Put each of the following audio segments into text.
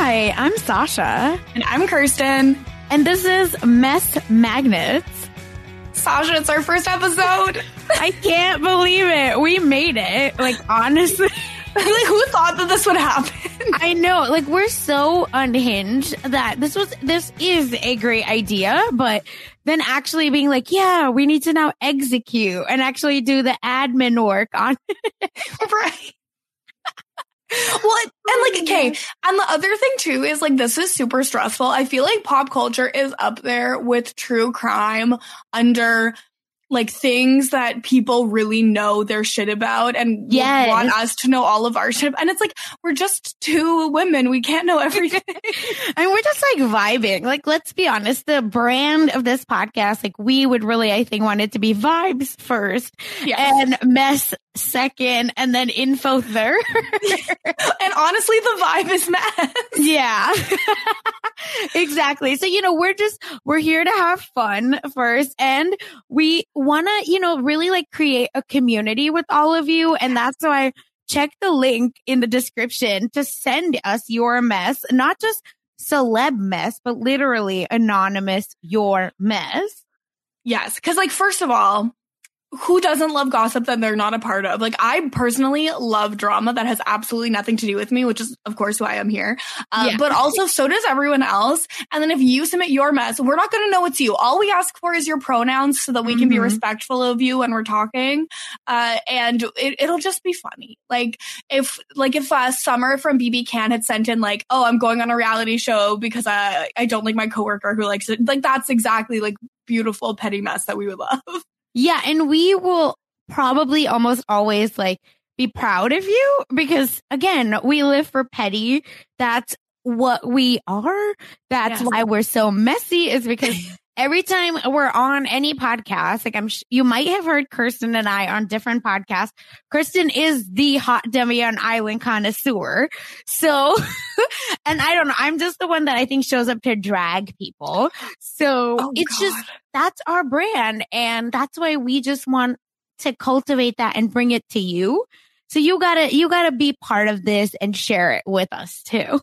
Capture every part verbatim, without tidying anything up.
Hi, I'm Sasha. And I'm Kirsten. And this is Mess Magnets. Sasha, it's our first episode. I can't believe it. We made it. Like, honestly. Like, who thought that this would happen? I know. Like, we're so unhinged that this was, this is a great idea, but then actually being like, yeah, we need to now execute and actually do the admin work on it. Right. Well, and like, okay, and the other thing too is like, this is super stressful. I feel like pop culture is up there with true crime under like things that people really know their shit about and yes. want us to know all of our shit. And it's like, we're just two women. We can't know everything. And we're just like vibing. Like, let's be honest, the brand of this podcast, like we would really, I think, want it to be vibes first yes. and mess second and then info third. And honestly, the vibe is mess. Yeah, exactly. So, you know, we're just, we're here to have fun first. And we want to, you know, really like create a community with all of you. And that's why check the link in the description to send us your mess, not just celeb mess, but literally anonymous your mess. Yes. Cause like, first of all, who doesn't love gossip that they're not a part of? Like, I personally love drama that has absolutely nothing to do with me, which is, of course, why I'm here. Uh, yeah. But also, so does everyone else. And then if you submit your mess, we're not going to know it's you. All we ask for is your pronouns so that we mm-hmm. can be respectful of you when we're talking. Uh, and it, it'll just be funny. Like, if, like, if uh, Summer from B B Can had sent in, like, oh, I'm going on a reality show because uh, I don't like my coworker who likes it. Like, that's exactly, like, beautiful petty mess that we would love. Yeah, and we will probably almost always like be proud of you because again, we live for petty. That's what we are. That's yes. why we're so messy is because every time we're on any podcast, like I'm, sh- you might have heard Kirsten and I on different podcasts. Kirsten is the hot Demi on Island connoisseur. So, and I don't know, I'm just the one that I think shows up to drag people. So oh, it's God. just, that's our brand. And that's why we just want to cultivate that and bring it to you. So you gotta, you gotta be part of this and share it with us too.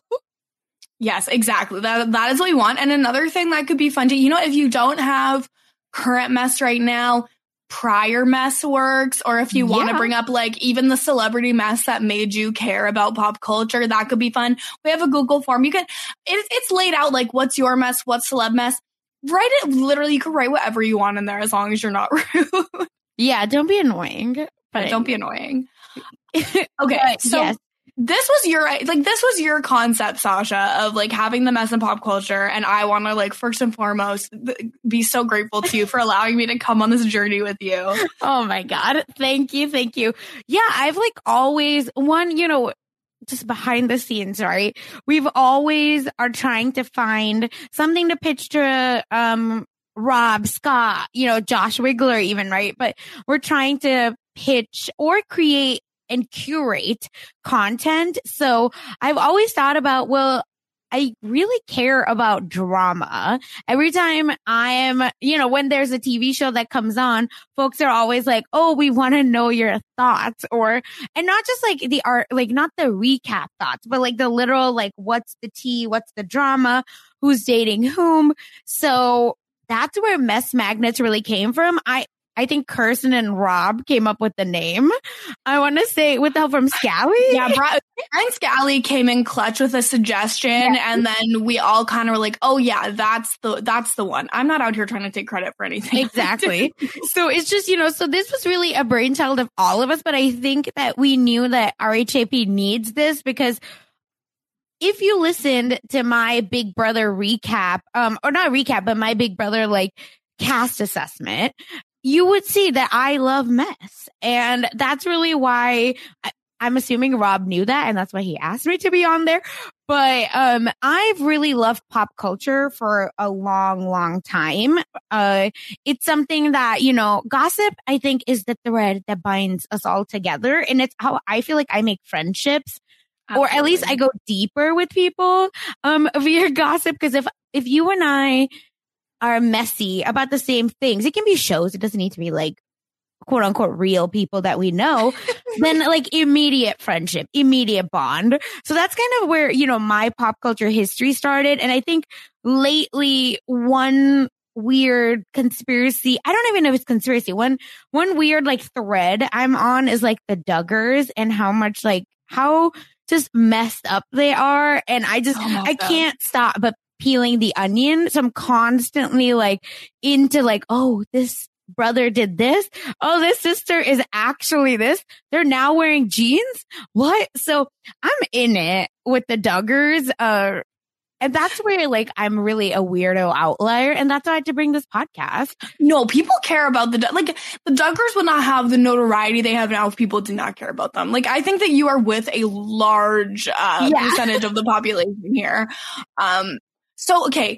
Yes, exactly. That that is what we want. And another thing that could be fun to, you know, if you don't have current mess right now, prior mess works. Or if you want to yeah. bring up like even the celebrity mess that made you care about pop culture, that could be fun. We have a Google form. You can, it, it's laid out like what's your mess, what's celeb mess. Write it. Literally, you can write whatever you want in there as long as you're not rude. Yeah, don't be annoying. But don't be annoying. Okay, but, so. Yes. This was your, like, this was your concept, Sasha, of, like, having the mess in pop culture. And I want to, like, first and foremost, th- be so grateful to you for allowing me to come on this journey with you. Oh, my God. Thank you. Thank you. Yeah, I've, like, always, one, you know, just behind the scenes, right? We've always are trying to find something to pitch to, um, Rob, Scott, you know, Josh Wigler even, right? But we're trying to pitch or create and curate content. So I've always thought about, well, I really care about drama. Every time I am, you know, when there's a T V show that comes on, folks are always like, oh, we want to know your thoughts or, and not just like the art, like not the recap thoughts, but like the literal, like what's the tea? What's the drama? Who's dating whom? So that's where Mess Magnets really came from. I, I think Kirsten and Rob came up with the name. I want to say with the help from Scally. Yeah, Brian Scally came in clutch with a suggestion, yeah. and then we all kind of were like, "Oh yeah, that's the that's the one." I'm not out here trying to take credit for anything. Exactly. So it's just, you know, so this was really a brainchild of all of us, but I think that we knew that R H A P needs this because if you listened to my Big Brother recap, um, or not recap, but my Big Brother like cast assessment, you would see that I love mess. And that's really why I, I'm assuming Rob knew that. And that's why he asked me to be on there. But um, I've really loved pop culture for a long, long time. Uh, it's something that, you know, gossip, I think, is the thread that binds us all together. And it's how I feel like I make friendships. Absolutely. Or at least I go deeper with people um, via gossip. Because if, if you and I are messy about the same things, it can be shows. It doesn't need to be like quote unquote real people that we know, then like immediate friendship, immediate bond. So that's kind of where, you know, my pop culture history started. And I think lately one weird conspiracy, I don't even know if it's conspiracy. One, one weird like thread I'm on is like the Duggars and how much like, how just messed up they are. And I just, oh I can't stop but peeling the onion. So I'm constantly like into like, oh, this brother did this. Oh, this sister is actually this. They're now wearing jeans. What? So I'm in it with the Duggars. Uh, and that's where like I'm really a weirdo outlier. And that's why I had to bring this podcast. No, people care about the, like the Duggars would not have the notoriety they have now if people did not care about them. Like I think that you are with a large uh, yeah. percentage of the population here. Um, so, okay.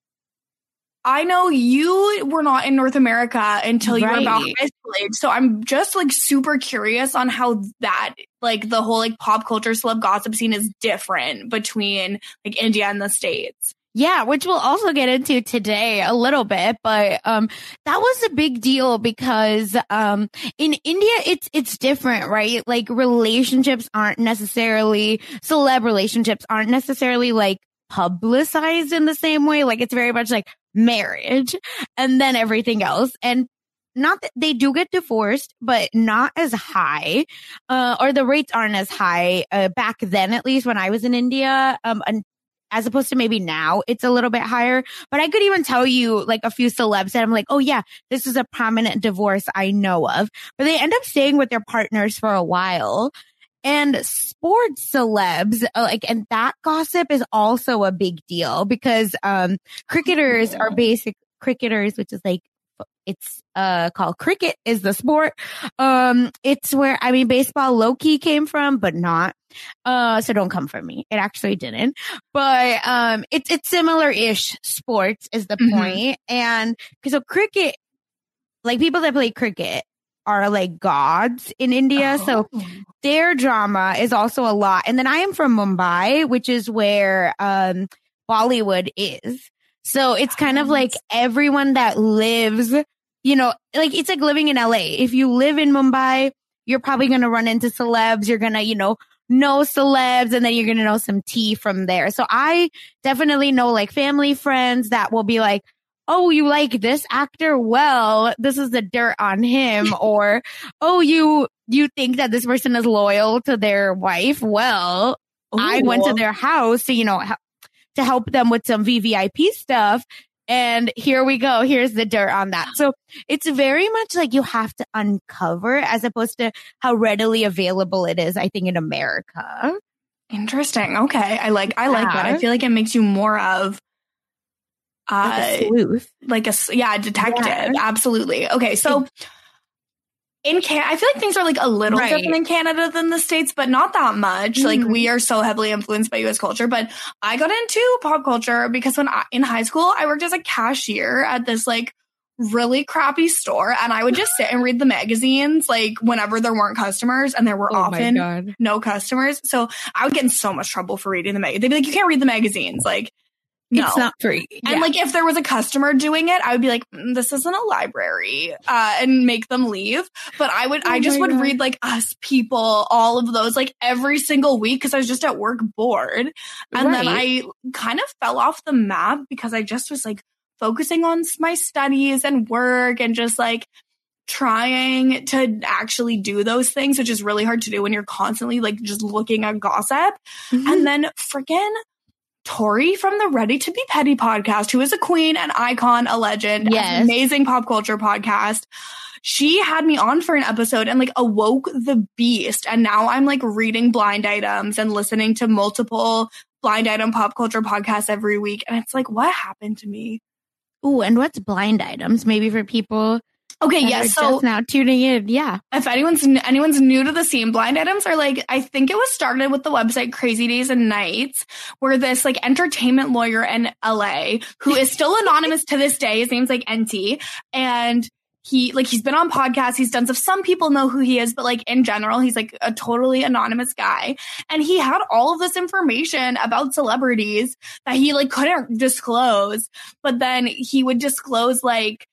I know you were not in North America until you right. were about high school age. So I'm just like super curious on how that, like the whole like pop culture celeb gossip scene is different between like India and the States. Yeah, which we'll also get into today a little bit, but um that was a big deal because um in India it's it's different, right? Like relationships aren't necessarily celeb relationships aren't necessarily like publicized in the same way. Like it's very much like marriage and then everything else. And not that they do get divorced, but not as high, uh, or the rates aren't as high, uh, back then, at least when I was in India, um, and as opposed to maybe now it's a little bit higher. But I could even tell you like a few celebs that I'm like, oh yeah, this is a prominent divorce I know of, but they end up staying with their partners for a while. And sports celebs, like, and that gossip is also a big deal because, um, cricketers are basic cricketers, which is like, it's, uh, called cricket is the sport. Um, it's where, I mean, baseball low key came from, but not. Uh, so don't come for me. It actually didn't, but, um, it's, it's similar-ish sports is the mm-hmm. point. And so cricket, like people that play cricket, are like gods in India. Oh. So their drama is also a lot. And then I am from Mumbai, which is where um Bollywood is. So it's kind of like everyone that lives, you know, like it's like living in L A. If you live in Mumbai, you're probably going to run into celebs. You're going to, you know, know celebs and then you're going to know some tea from there. So I definitely know like family friends that will be like, oh, you like this actor? Well, this is the dirt on him. Or, oh, you, you think that this person is loyal to their wife? Well, Ooh. I went to their house to, you know, to help them with some V V I P stuff. And here we go. Here's the dirt on that. So it's very much like you have to uncover as opposed to how readily available it is, I think, in America. Interesting. Okay. I like, I like that. I feel like it makes you more of, Uh, like a sleuth. Like a, yeah, detective. Yeah. Absolutely. Okay. So in Canada, I feel like things are like a little right. different in Canada than the States, but not that much. Mm-hmm. Like we are so heavily influenced by U S culture, but I got into pop culture because when I, in high school, I worked as a cashier at this like really crappy store and I would just sit and read the magazines like whenever there weren't customers and there were oh often no customers. So I would get in so much trouble for reading the mag. They'd be like, you can't read the magazines. Like, No. It's not free. And yeah. like if there was a customer doing it, I would be like, mm, this isn't a library, uh, and make them leave. But I would, oh I just would God. read like Us People, all of those, like every single week because I was just at work bored. And right. then I kind of fell off the map because I just was like focusing on my studies and work and just like trying to actually do those things, which is really hard to do when you're constantly like just looking at gossip. Mm-hmm. And then freaking Tori from the Ready to Be Petty podcast, who is a queen, an icon, a legend, yes. an amazing pop culture podcast. She had me on for an episode and like awoke the beast. And now I'm like reading blind items and listening to multiple blind item pop culture podcasts every week. And it's like, what happened to me? Ooh, and what's blind items? Maybe for people Okay, yes. Yeah, so just now tuning in, yeah. If anyone's anyone's new to the scene, blind items are like, I think it was started with the website Crazy Days and Nights, where this like entertainment lawyer in L A who is still anonymous to this day. His name's like N T, and he like he's been on podcasts, he's done stuff. Some people know who he is, but like in general, he's like a totally anonymous guy. And he had all of this information about celebrities that he like couldn't disclose, but then he would disclose like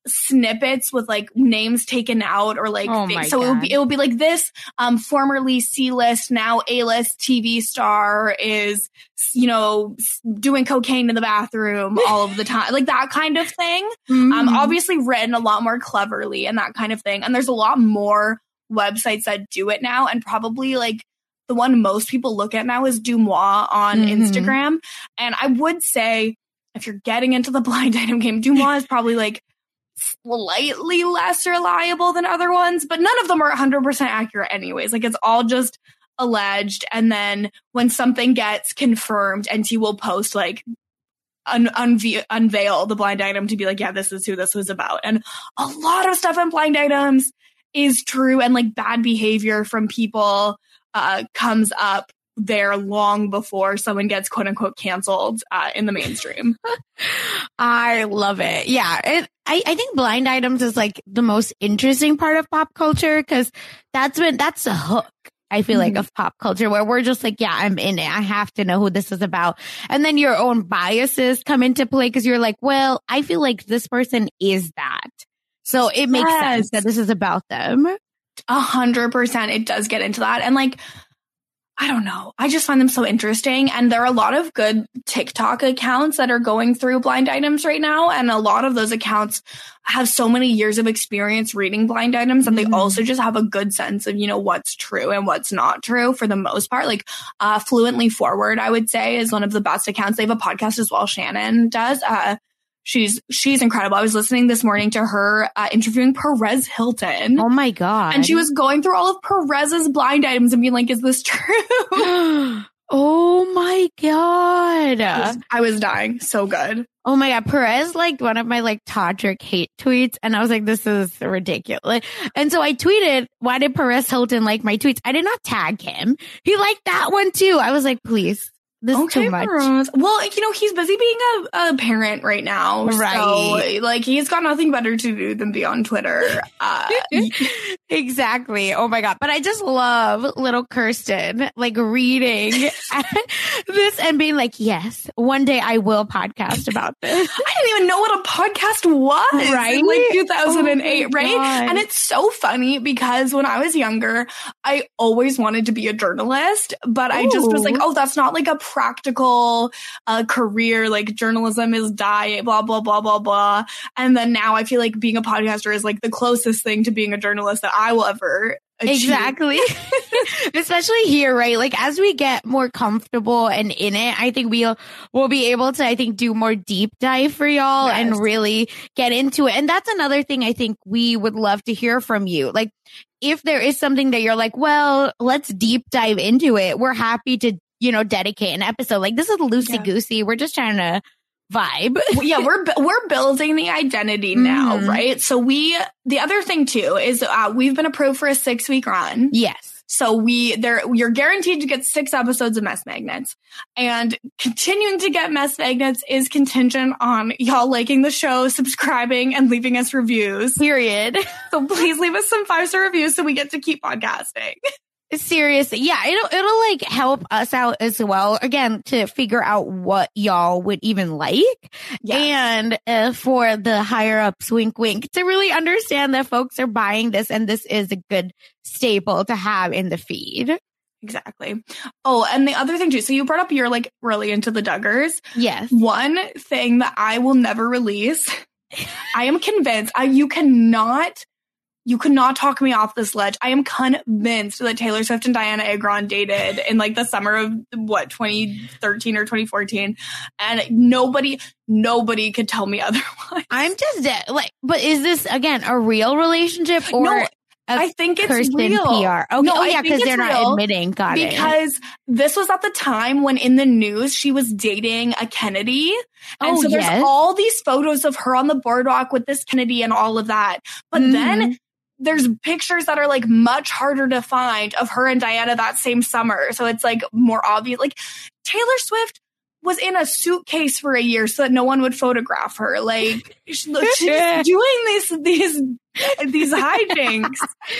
snippets with like names taken out or like oh things. So it would be, it would be like this, um, formerly C-list, now A-list T V star is, you know, doing cocaine in the bathroom all of the time, like that kind of thing. Mm-hmm. Um, obviously written a lot more cleverly and that kind of thing. And there's a lot more websites that do it now, and probably like the one most people look at now is Deuxmoi on mm-hmm. Instagram. And I would say if you're getting into the blind item game, Deuxmoi is probably like slightly less reliable than other ones, but none of them are one hundred percent accurate anyways. Like it's all just alleged. And then when something gets confirmed, N T will post like un- unve- unveil the blind item to be like, yeah, this is who this was about. And a lot of stuff in blind items is true, and like bad behavior from people uh, comes up there long before someone gets quote unquote canceled uh, in the mainstream. I love it. Yeah. It, I, I think blind items is like the most interesting part of pop culture, because that's when that's the hook, I feel mm-hmm. like, of pop culture, where we're just like, yeah, I'm in it. I have to know who this is about. And then your own biases come into play, because you're like, well, I feel like this person is that. So it makes yes. sense that this is about them. A hundred percent. It does get into that. And like, I don't know. I just find them so interesting. And there are a lot of good TikTok accounts that are going through blind items right now. And a lot of those accounts have so many years of experience reading blind items, and mm-hmm. they also just have a good sense of, you know, what's true and what's not true for the most part. Like uh, Fluently Forward, I would say, is one of the best accounts. They have a podcast as well. Shannon does. Uh, She's she's incredible. I was listening this morning to her uh, interviewing Perez Hilton. Oh my God. And she was going through all of Perez's blind items and being like, is this true? Oh my God. I was, I was dying. So good. Oh my God. Perez liked one of my like Todrick hate tweets, and I was like, this is ridiculous. And so I tweeted, why did Perez Hilton like my tweets? I did not tag him. He liked that one too. I was like, please. This okay, is too much. Perez. Well, you know, he's busy being a, a parent right now. Right. So, like, he's got nothing better to do than be on Twitter. Uh, exactly. Oh, my God. But I just love little Kirsten, like, reading this and being like, yes, one day I will podcast about this. I didn't even know what a podcast was. Right? In, like, two thousand eight, oh right? God. And it's so funny because when I was younger, I always wanted to be a journalist, but Ooh. I just was like, oh, that's not, like, a practical uh, career, like journalism is die, blah, blah, blah, blah, blah. And then now I feel like being a podcaster is like the closest thing to being a journalist that I will ever achieve. Exactly. Especially here, right? Like as we get more comfortable and in it, I think we'll, we'll be able to, I think, do more deep dive for y'all yes. and really get into it. And that's another thing I think we would love to hear from you. Like if there is something that you're like, well, let's deep dive into it, we're happy to, you know, dedicate an episode. Like this is loosey goosey. Yeah. We're just trying to vibe. Yeah, we're we're building the identity now, mm-hmm. right? So we the other thing too is uh, we've been approved for a six week run. Yes. So we there you're guaranteed to get six episodes of Mess Magnets, and continuing to get Mess Magnets is contingent on y'all liking the show, subscribing, and leaving us reviews. Period. So please leave us some five star reviews so we get to keep podcasting. Seriously. Yeah. It'll, it'll like help us out as well. Again, to figure out what y'all would even like. Yes. And uh, for the higher ups, wink, wink, to really understand that folks are buying this and this is a good staple to have in the feed. Exactly. Oh, and the other thing too. So you brought up you're like really into the Duggars. Yes. One thing that I will never release. I am convinced I, you cannot You could not talk me off this ledge. I am convinced that Taylor Swift and Diana Agron dated in like the summer of what, twenty thirteen or twenty fourteen. And nobody, nobody could tell me otherwise. I'm just dead. Like, but is this again a real relationship or no, I think it's Kirsten real. P R? Okay. No, oh yeah, because they're real not admitting. Got because it. Because this was at the time when in the news she was dating a Kennedy. And oh, so there's yes. all these photos of her on the boardwalk with this Kennedy and all of that. But mm-hmm. then there's pictures that are like much harder to find of her and Diana that same summer. So it's like more obvious. Like Taylor Swift was in a suitcase for a year so that no one would photograph her. Like she's doing these, these, these hijinks.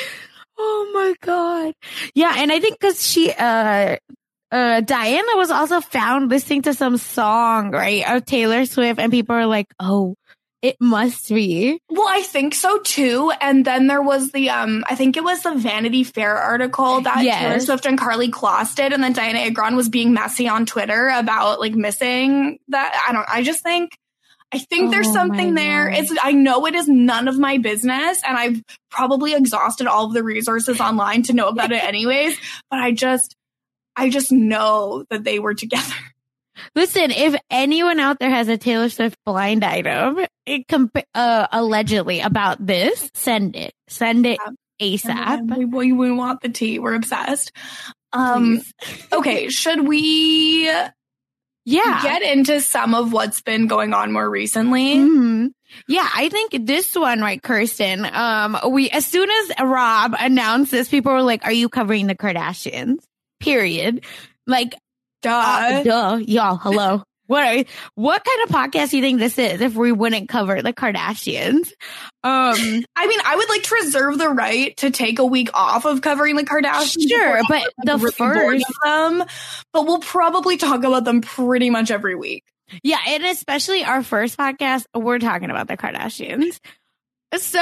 Oh my God. Yeah. And I think cause she, uh, uh, Diana was also found listening to some song, right, of Taylor Swift, and people are like, oh, It must be. Well, I think so too. And then there was the, um, I think it was the Vanity Fair article that yes. Taylor Swift and Karlie Kloss did. And then Diana Agron was being messy on Twitter about like missing that. I don't, I just think, I think oh, there's something there. It's, I know it is none of my business and I've probably exhausted all of the resources online to know about it anyways. But I just, I just know that they were together. Listen, if anyone out there has a Taylor Swift blind item, it comp- uh, allegedly about this, send it. Send it ASAP. We, we, we want the tea. We're obsessed. Um, okay, should we yeah. get into some of what's been going on more recently? Mm-hmm. Yeah, I think this one, right, Kirsten, um, we as soon as Rob announced this, people were like, are you covering the Kardashians? Period. Like, Duh. Uh, duh. Y'all, hello. What are, what kind of podcast do you think this is if we wouldn't cover the Kardashians? Um, I mean, I would like to reserve the right to take a week off of covering the Kardashians. Sure, but like, the really first of them, but we'll probably talk about them pretty much every week. Yeah, and especially our first podcast, we're talking about the Kardashians. So,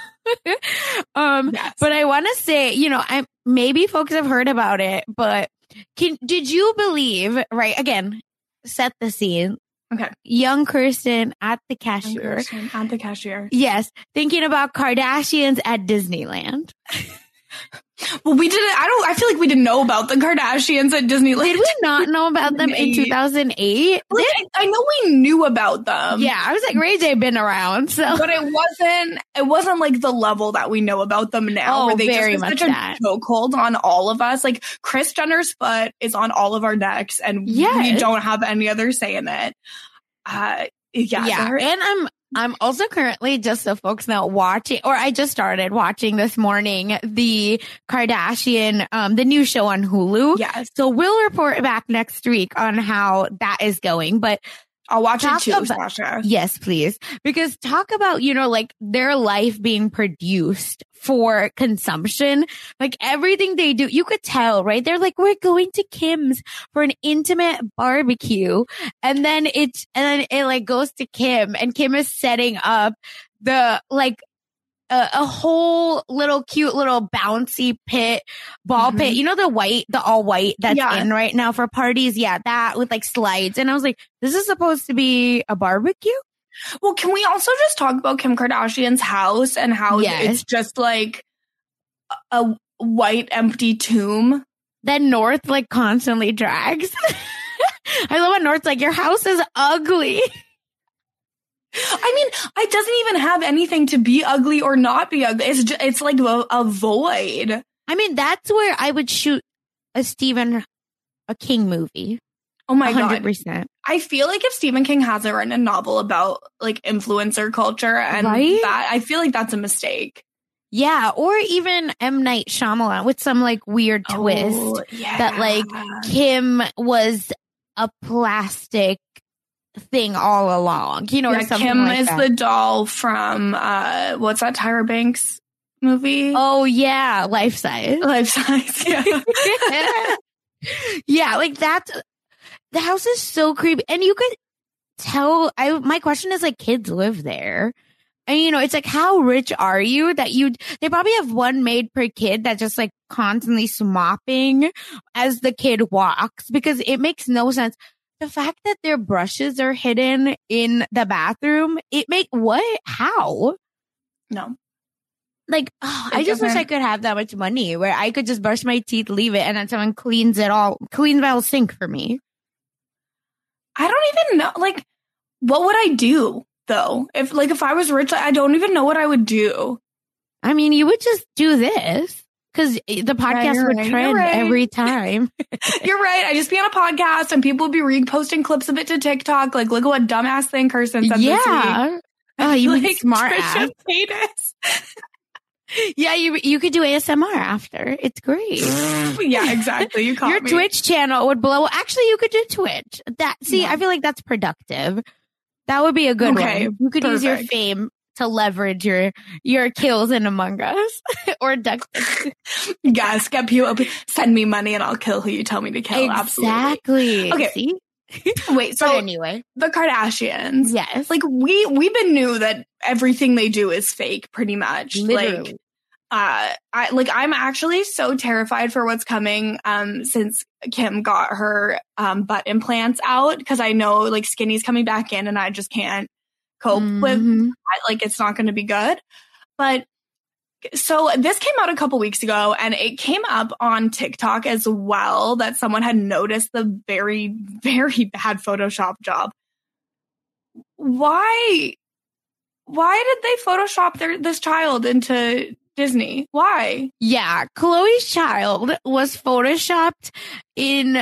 um, yes. But I want to say, you know, I maybe folks have heard about it, but Can, did you believe, right, again, set the scene. Okay. Young Kirsten at the cashier. At the cashier. Yes. Thinking about Kardashians at Disneyland. Well, we didn't, I don't, I feel like we didn't know about the Kardashians at Disneyland. Did we not know about them in two thousand eight? Like, I, I know we knew about them. Yeah, I was like, Ray J been around, so. But it wasn't, it wasn't like the level that we know about them now, oh, where they very just much such that. a chokehold on all of us. Like, Kris Jenner's foot is on all of our necks, and yes. we don't have any other say in it. Uh, yeah. Yeah, and I'm, I'm also currently, just so folks know, watching, or I just started watching this morning, the Kardashian, um, the new show on Hulu. Yes. So we'll report back next week on how that is going, but I'll watch it too, about, Sasha. Yes, please. Because talk about, you know, like their life being produced for consumption. Like everything they do, you could tell, right? They're like, we're going to Kim's for an intimate barbecue. And then it's, and then it like goes to Kim and Kim is setting up the like, A, a whole little cute little bouncy pit, ball mm-hmm. pit. You know, the white, the all white that's yeah. in right now for parties. Yeah, that with like slides. And I was like, this is supposed to be a barbecue? Well, can we also just talk about Kim Kardashian's house and how yes. it's just like a white empty tomb? That North like constantly drags. I love when North's like, your house is ugly. I mean, it doesn't even have anything to be ugly or not be ugly. It's just, it's like a, a void. I mean, that's where I would shoot a Stephen a King movie. Oh my one hundred percent. God. I feel like if Stephen King hasn't written a novel about like influencer culture and right? that, I feel like that's a mistake. Yeah, or even M. Night Shyamalan with some like weird twist oh, yeah. that like Kim was a plastic thing all along, you know, yeah, or something Kim like is that. the doll from uh what's that Tyra Banks movie? Oh yeah, Life Size. Life Size. Yeah. Yeah, like that's the house is so creepy, and you could tell. I my question is like, kids live there, and you know, it's like, how rich are you that you? They probably have one maid per kid that just like constantly mopping as the kid walks, because it makes no sense. The fact that their brushes are hidden in the bathroom, it make what? How? No. Like, oh, I just wish I could have that much money where I could just brush my teeth, leave it, and then someone cleans it all, cleans the whole sink for me. I don't even know. Like, what would I do though? If like if I was rich, I don't even know what I would do. I mean, you would just do this. Because the podcast yeah, would right, trend right. every time. You're right. I just be on a podcast and people would be reposting clips of it to TikTok. Like, look at what dumbass thing Kirsten said yeah. this week. Oh, you like, mean smart Trisha ass. Paytas. Yeah, you you could do A S M R after. It's great. Yeah, exactly. You caught Your me. Twitch channel would blow. Actually, you could do Twitch. That see, yeah. I feel like that's productive. That would be a good okay, one. You could perfect. use your fame to leverage your your kills in Among Us or Duck. Yes, get people, send me money and I'll kill who you tell me to kill. Exactly. Absolutely. Okay. See? Wait, so but anyway, the Kardashians. Yes. Like we we've been knew that everything they do is fake pretty much. Literally. Like uh I like I'm actually so terrified for what's coming um since Kim got her um butt implants out, because I know like skinny's coming back in and I just can't cope mm-hmm. with that. Like it's not going to be good. But so this came out a couple weeks ago, and it came up on TikTok as well that someone had noticed the very, very bad Photoshop job. Why? Why did they Photoshop their, this child into Disney? Why? Yeah, Khloe's child was Photoshopped in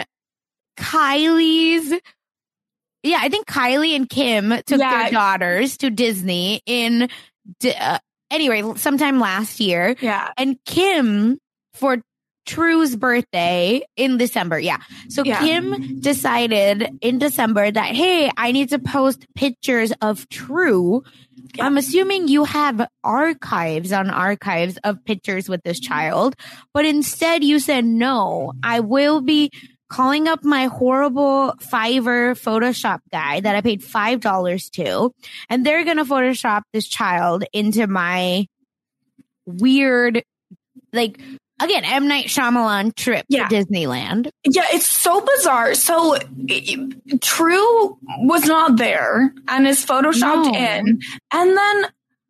Kylie's. Yeah, I think Kylie and Kim took yeah. their daughters to Disney in. Uh, Anyway, sometime last year. Yeah. And Kim, for True's birthday in December. Yeah. So yeah. Kim decided in December that, hey, I need to post pictures of True. Yeah. I'm assuming you have archives on archives of pictures with this child. But instead you said, no, I will be calling up my horrible Fiverr Photoshop guy that I paid five dollars to, and they're going to Photoshop this child into my weird, like, again, M. Night Shyamalan trip yeah. to Disneyland. Yeah, it's so bizarre. So it, True was not there and is Photoshopped no. in, and then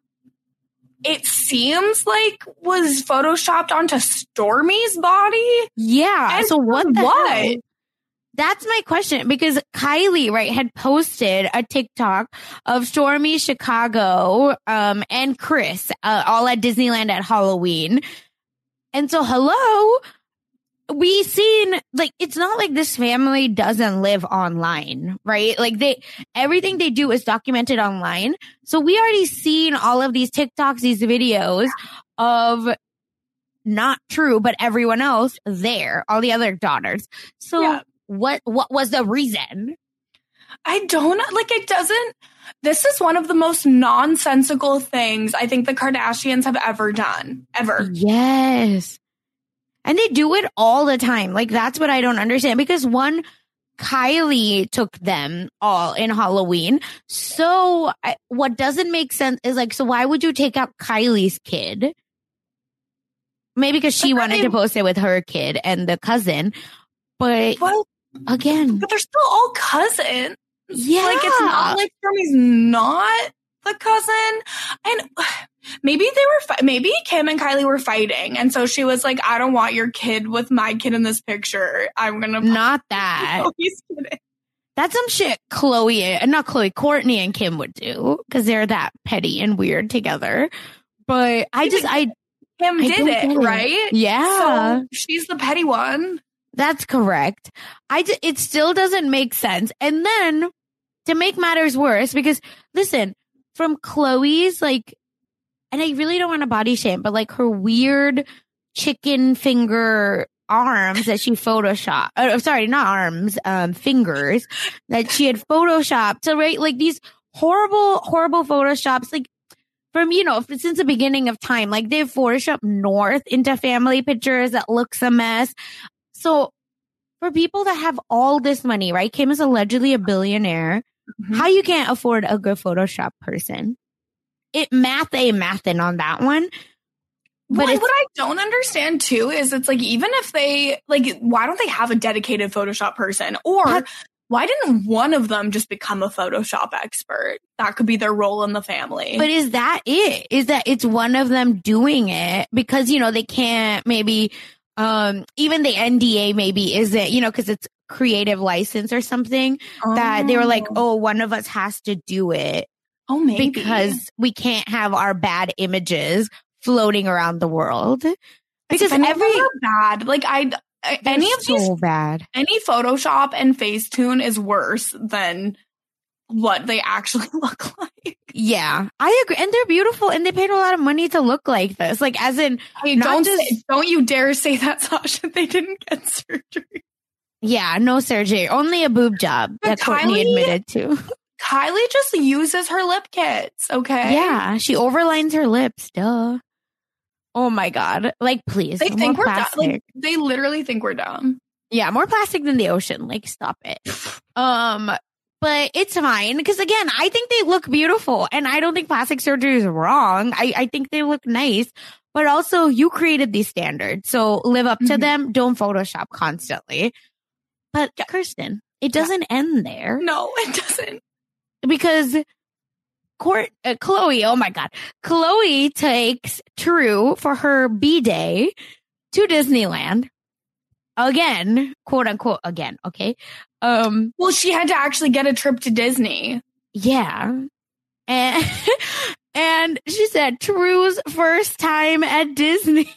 it seems like was Photoshopped onto Stormi's body. Yeah. And so what the what? hell? That's my question, because Kylie, right, had posted a TikTok of Stormi, Chicago, um, and Chris, uh, all at Disneyland at Halloween. And so, hello, we seen, like, it's not like this family doesn't live online, right? Like they, everything they do is documented online. So we already seen all of these TikToks, these videos of not True, but everyone else there, all the other daughters. So yeah. what, what was the reason? I don't, like, it doesn't, this is one of the most nonsensical things I think the Kardashians have ever done, ever. Yes. And they do it all the time. Like, that's what I don't understand. Because one, Kylie took them all in Halloween. So I, what doesn't make sense is, like, so why would you take out Kylie's kid? Maybe because she but wanted they, to post it with her kid and the cousin. But well, again. But they're still all cousins. Yeah. Like, it's not like Stormi's not the cousin. And maybe they were, fi- maybe Kim and Kylie were fighting. And so she was like, I don't want your kid with my kid in this picture. I'm going to. Not that. Oh, he's kidding. That's some shit Khloe, and not Khloe, Kourtney and Kim would do, because they're that petty and weird together. But I just, I. Kim I did it, it, right? Yeah. So she's the petty one. That's correct. I d- it still doesn't make sense. And then to make matters worse, because listen, from Khloe's, like, and I really don't want to body shame, but like her weird chicken finger arms that she photoshopped. Oh, sorry, not arms, um, fingers that she had photoshopped. So, right, like these horrible, horrible photoshops, like from, you know, since the beginning of time, like they've photoshopped North into family pictures that looks a mess. So for people that have all this money, right? Kim is allegedly a billionaire. Mm-hmm. How you can't afford a good Photoshop person? It math a mathin' on that one. But well, what I don't understand too is it's like, even if they like, why don't they have a dedicated Photoshop person? Or but, why didn't one of them just become a Photoshop expert? That could be their role in the family. But is that it? Is that it's one of them doing it because, you know, they can't maybe, um, even the N D A maybe isn't, you know, because it's creative license or something oh. that they were like, oh, one of us has to do it. Oh, maybe. Because we can't have our bad images floating around the world. Because every bad, like I, I any of so these, bad. Any Photoshop and Facetune is worse than what they actually look like. Yeah, I agree, and they're beautiful, and they paid a lot of money to look like this. Like, as in, hey, don't just, say, don't you dare say that, Sasha. They didn't get surgery. Yeah, no surgery, only a boob job but that Kourtney Kylie, admitted to. Kylie just uses her lip kits, okay? Yeah, she overlines her lips, duh. Oh my God. Like, please. They think we're dumb. Like, they literally think we're dumb. Yeah, more plastic than the ocean. Like, stop it. Um, but it's fine because again, I think they look beautiful, and I don't think plastic surgery is wrong. I I think they look nice, but also you created these standards, so live up to mm-hmm. them. Don't Photoshop constantly. But yeah. Kirsten, it doesn't yeah. end there. No, it doesn't. Because Court, uh, Chloe, oh my God, Chloe takes True for her B-Day to Disneyland. Again, quote unquote, again, okay? Um, well, she had to actually get a trip to Disney. Yeah. And, and she said, True's first time at Disney.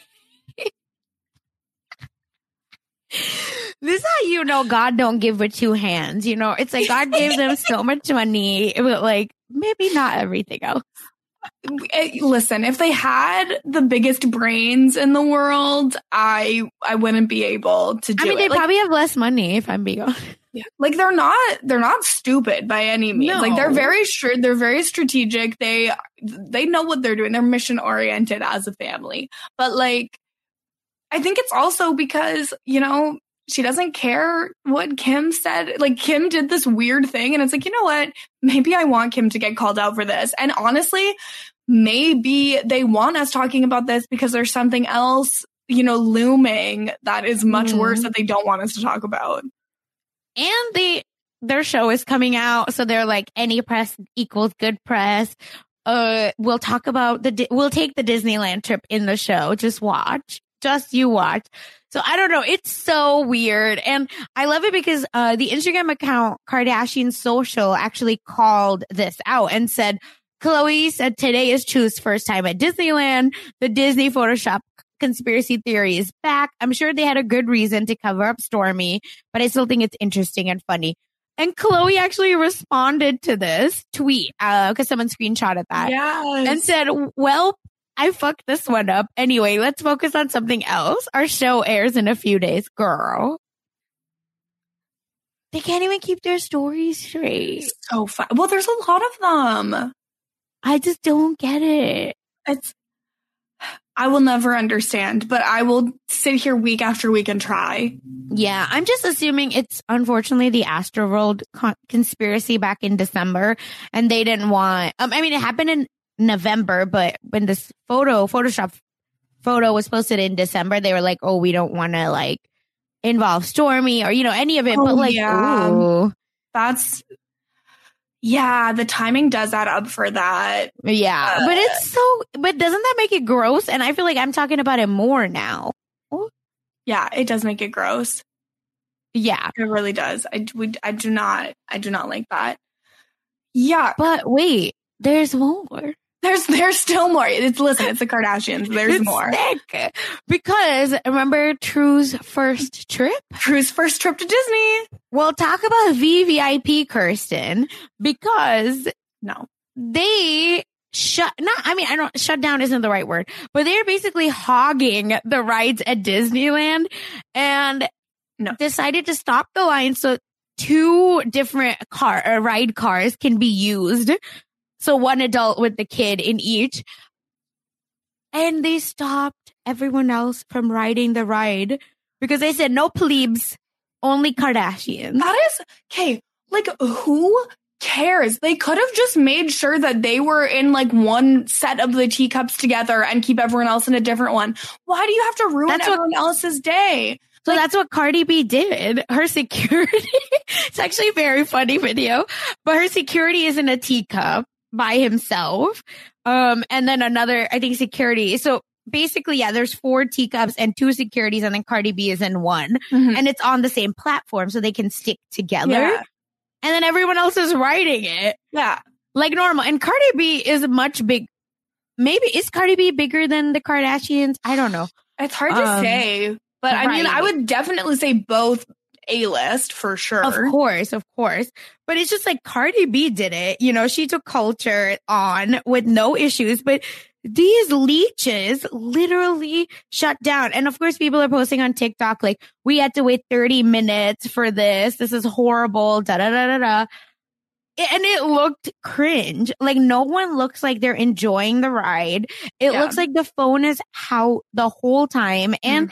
This is how you know God don't give with two hands. You know, it's like God gave them so much money, but like maybe not everything else. Listen, if they had the biggest brains in the world, I I wouldn't be able to do it. I mean, it. they like, probably have less money, if I'm being honest. Yeah. Like they're not they're not stupid by any means. No. Like they're very sure they're very strategic. They they know what they're doing. They're mission oriented as a family. But like I think it's also because, you know, she doesn't care what Kim said. Like, Kim did this weird thing, and it's like, you know what? Maybe I want Kim to get called out for this. And honestly, maybe they want us talking about this because there's something else, you know, looming that is much mm. worse that they don't want us to talk about. And they, their show is coming out, so they're like, any press equals good press. Uh, we'll talk about the, we'll take the Disneyland trip in the show. Just watch. Just you watch. So I don't know. It's so weird. And I love it because uh, the Instagram account Kardashian Social actually called this out and said, Chloe said today is True's first time at Disneyland. The Disney Photoshop conspiracy theory is back. I'm sure they had a good reason to cover up Stormi, but I still think it's interesting and funny. And Chloe actually responded to this tweet uh, because someone screenshotted that yes. and said, well, I fucked this one up. Anyway, let's focus on something else. Our show airs in a few days. Girl. They can't even keep their stories straight. So fun. Well, there's a lot of them. I just don't get it. It's, I will never understand, but I will sit here week after week and try. Yeah, I'm just assuming it's unfortunately the Astroworld con- conspiracy back in December, and they didn't want, um, I mean, it happened in November, but when this photo, Photoshop photo was posted in December, they were like, oh, we don't want to like involve Stormi or, you know, any of it. Oh, but like, yeah. ooh. That's, yeah, the timing does add up for that. Yeah, uh, but it's so, but doesn't that make it gross? And I feel like I'm talking about it more now. Yeah, it does make it gross. Yeah. It really does. I, we, I do not, I do not like that. Yeah. But wait. There's more. There's there's still more. It's listen, it's the Kardashians. There's it's more. Sick. Because remember True's first trip? True's first trip to Disney. Well, talk about V V I P, Kirsten, because no, they shut. Not. I mean, I don't. Shut down isn't the right word, but they're basically hogging the rides at Disneyland, and no. decided to stop the line so two different car uh, ride cars can be used. So one adult with the kid in each. And they stopped everyone else from riding the ride because they said no plebes, only Kardashians. That is, okay, like who cares? They could have just made sure that they were in like one set of the teacups together and keep everyone else in a different one. Why do you have to ruin that's everyone what, else's day? So like, that's what Cardi B did. Her security, it's actually a very funny video, but her security is in a teacup by himself. Um, and then another, I think, security. So basically, yeah, there's four teacups and two securities, and then Cardi B is in one. Mm-hmm. And it's on the same platform, so they can stick together. Yeah. And then everyone else is riding it. Yeah. Like normal. And Cardi B is much big. Maybe, is Cardi B bigger than the Kardashians? I don't know. It's hard to um, say. But right. I mean, I would definitely say both A-list for sure. Of course, of course. But it's just like Cardi B did it. You know, she took culture on with no issues, but these leeches literally shut down. And of course, people are posting on TikTok like, we had to wait thirty minutes for this. This is horrible. Da da da da da. And it looked cringe. Like no one looks like they're enjoying the ride. It yeah. looks like the phone is out the whole time. And mm-hmm.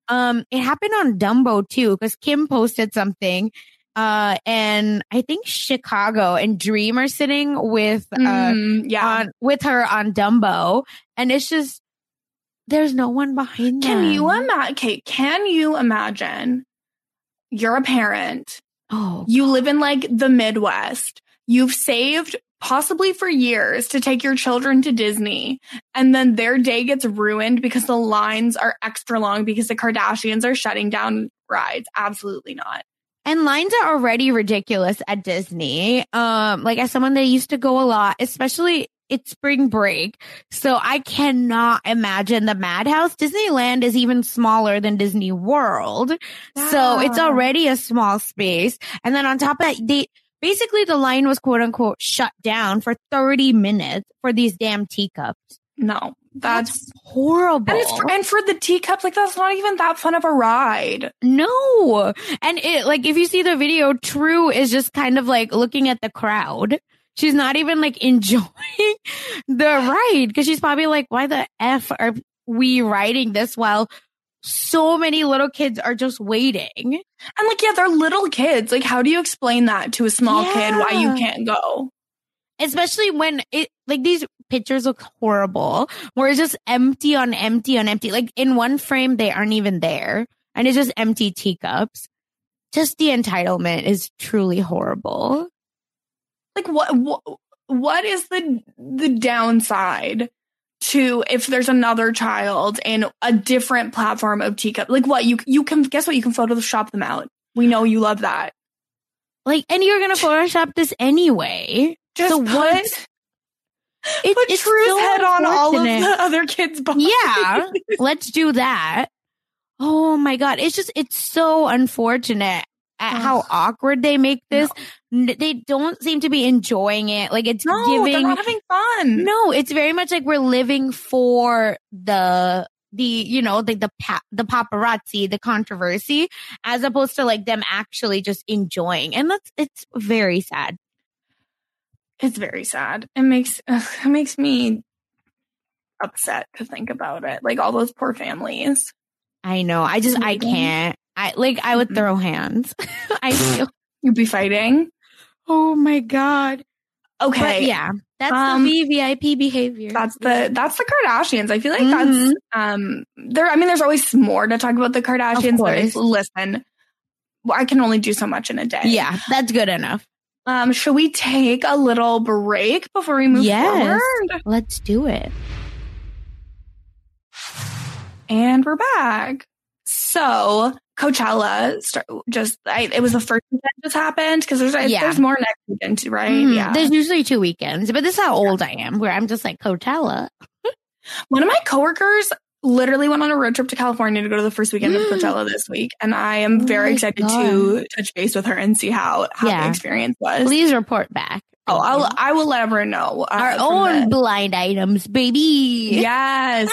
Um, it happened on Dumbo too, because Kim posted something. Uh, and I think Chicago and Dream are sitting with, uh, mm, yeah. on, with her on Dumbo. And it's just, there's no one behind them. Can you imagine, Kate, can you imagine you're a parent. Oh, you live in like the Midwest. You've saved possibly for years to take your children to Disney. And then their day gets ruined because the lines are extra long because the Kardashians are shutting down rides. Absolutely not. And lines are already ridiculous at Disney. Um, like as someone that used to go a lot, especially it's spring break. So I cannot imagine the Madhouse. Disneyland is even smaller than Disney World. Yeah. So it's already a small space. And then on top of that, they basically the line was quote unquote shut down for thirty minutes for these damn teacups. No. That's, that's horrible. And, it's for, and for the teacups, like that's not even that fun of a ride. No. And it, like, if you see the video, True is just kind of like looking at the crowd. She's not even like enjoying the ride because she's probably like, why the F are we riding this while so many little kids are just waiting? And like, yeah, they're little kids. Like, how do you explain that to a small yeah. kid why you can't go? Especially when it, like these pictures look horrible, where it's just empty on empty on empty. Like in one frame, they aren't even there and it's just empty teacups. Just the entitlement is truly horrible. Like what, what, what is the, the downside to if there's another child in a different platform of teacup? Like what you, you can, guess what? You can Photoshop them out. We know you love that. Like, and you're going to Photoshop this anyway. Just so put, what? It, put it's True's so head on all of the other kids' bodies. Yeah, let's do that. Oh my God. It's just, it's so unfortunate at oh. how awkward they make this. No. They don't seem to be enjoying it. Like it's no, giving. They're not having fun. No, it's very much like we're living for the, the, you know, the, the, pa- the paparazzi, the controversy, as opposed to like them actually just enjoying. And that's, it's very sad. It's very sad. It makes ugh, it makes me upset to think about it. Like all those poor families. I know. I just I can't. I like I would mm-hmm. throw hands. I feel you'd be fighting. Oh my God. Okay. But yeah. That's um, the V V I P behavior. That's the that's the Kardashians. I feel like mm-hmm. that's um there I mean there's always more to talk about the Kardashians, but if, listen, I can only do so much in a day. Yeah, that's good enough. Um, should we take a little break before we move yes, forward? Let's do it. And we're back. So Coachella start, just I, it was the first weekend just happened because there's yeah. there's more next weekend too, right? Mm, yeah, there's usually two weekends, but this is how old I am, where I'm just like Coachella. One of my coworkers literally went on a road trip to California to go to the first weekend of Coachella this week. And I am oh very excited God. to touch base with her and see how, how yeah. the experience was. Please report back. Oh, I'll, I will let her know. Uh, Our own the... blind items, baby. Yes.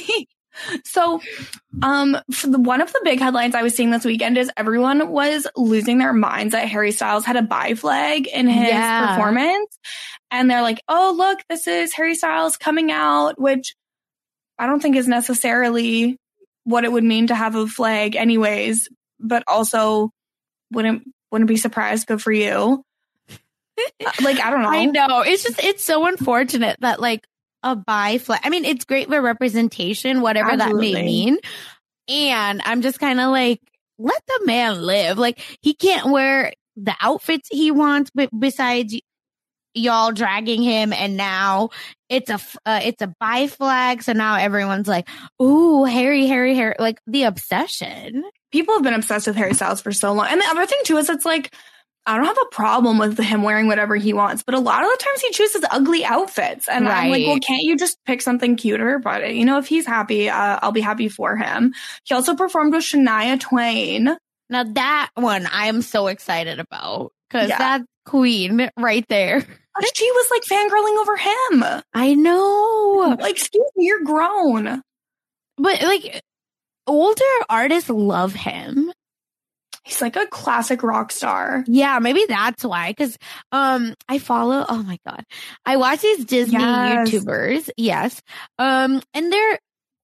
So, um, for the, one of the big headlines I was seeing this weekend is everyone was losing their minds that Harry Styles had a bi flag in his yeah. performance. And they're like, oh, look, this is Harry Styles coming out, which I don't think is necessarily what it would mean to have a flag anyways, but also wouldn't, wouldn't be surprised. Good for you. Like, I don't know. I know. It's just, it's so unfortunate that like a bi flag, I mean, it's great for representation, whatever Absolutely. that may mean. And I'm just kind of like, let the man live. Like he can't wear the outfits he wants, but besides y'all dragging him, and now it's a uh, it's a bi flag. So now everyone's like, "Ooh, Harry, Harry, Harry!" Like the obsession. People have been obsessed with Harry Styles for so long, and the other thing too is it's like I don't have a problem with him wearing whatever he wants, but a lot of the times he chooses ugly outfits, and right. I'm like, well, can't you just pick something cuter? But you know, if he's happy, uh, I'll be happy for him. He also performed with Shania Twain. Now that one I am so excited about because yeah. that queen right there. But she was like fangirling over him. I know. Like, excuse me, you're grown. But like, older artists love him. He's like a classic rock star. Yeah, maybe that's why. Because um, I follow. Oh my God, I watch these Disney yes. YouTubers. Yes, um, and they're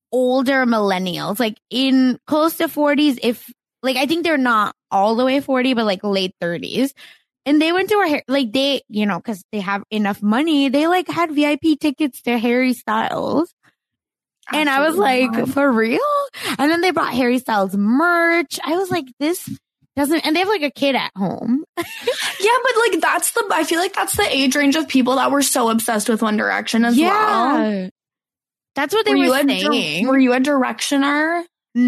older millennials, like in close to forties, if like, I think they're not all the way forty, but like late thirties. And they went to our, like they, you know, cause they have enough money. They like had V I P tickets to Harry Styles. Absolutely. And I was like, not. For real? And then they brought Harry Styles merch. I was like, this doesn't, and they have like a kid at home. Yeah, but like that's the, I feel like that's the age range of people that were so obsessed with One Direction as yeah. well. That's what they were, were saying. Di- were you a Directioner?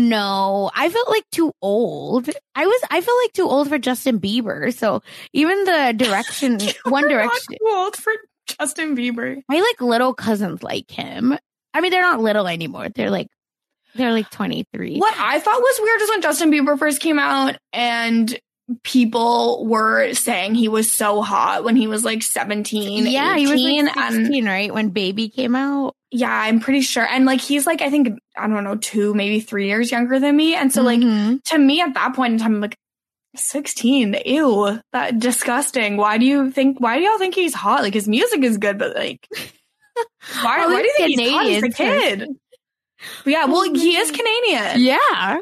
No, I felt like too old. I was, I felt like too old for Justin Bieber. So even the Direction, One Direction. Too old for Justin Bieber. My like little cousins like him. I mean, they're not little anymore. They're like, they're like twenty-three. What I thought was weird is when Justin Bieber first came out and people were saying he was so hot when he was like seventeen. Yeah, he was like sixteen, and, right? When Baby came out. Yeah, I'm pretty sure. And like, he's like, I think, I don't know, two, maybe three years younger than me. And so mm-hmm. like, to me at that point in time, I'm like, sixteen, ew, that disgusting. Why do you think, why do y'all think he's hot? Like, his music is good, but like, why, well, why do you think Canadian, he's hot? He's a kid. Yeah, well, he is Canadian. Yeah.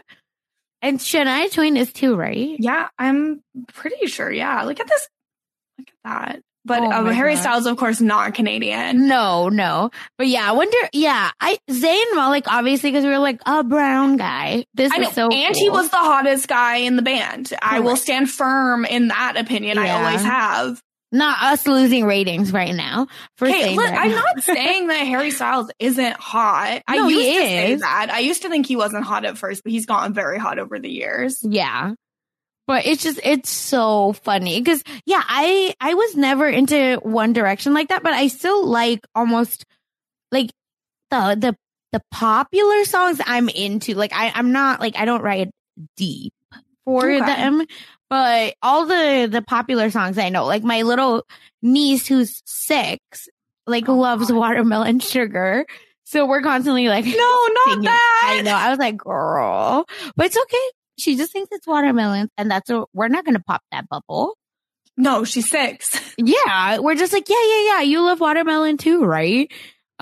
And Shania Twain is too, right? Yeah, I'm pretty sure. Yeah, look at this. Look at that. But oh um, Harry God. Styles, of course, not Canadian. No, no. But yeah, I wonder. Yeah, I Zayn Malik, obviously, because we were like a brown guy. This I is know, so and cool. he was the hottest guy in the band. Correct. I will stand firm in that opinion. Yeah. I always have. Not us losing ratings right now. For hey, look, that. I'm not saying that Harry Styles isn't hot. I no, used he to is. say that. I used to think he wasn't hot at first, but he's gotten very hot over the years. Yeah. But it's just, it's so funny because, yeah, I, I was never into One Direction like that, but I still like almost like the, the, the popular songs I'm into. Like, I, I'm not like, I don't write deep for okay. them, but all the, the popular songs I know, like my little niece who's six, like oh, loves God. Watermelon Sugar. So we're constantly like, no, not singing. that. I know. I was like, girl, but it's okay. She just thinks it's watermelon, and that's a, we're not going to pop that bubble. No, she's six. Yeah, we're just like, yeah, yeah, yeah. You love watermelon too, right?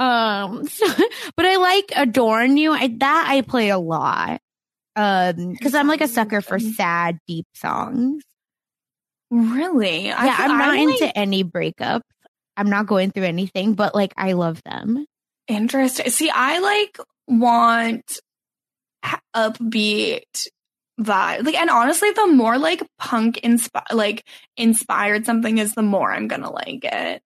Um, so, but I like Adorn You. I, that I play a lot. Um, because I'm like a sucker for sad, deep songs. Really? Yeah, I, I'm not I into like... any breakups. I'm not going through anything, but like I love them. Interesting. See, I like want upbeat vibe. Like, and honestly, the more like punk inspi- like inspired something is, the more I'm gonna like it.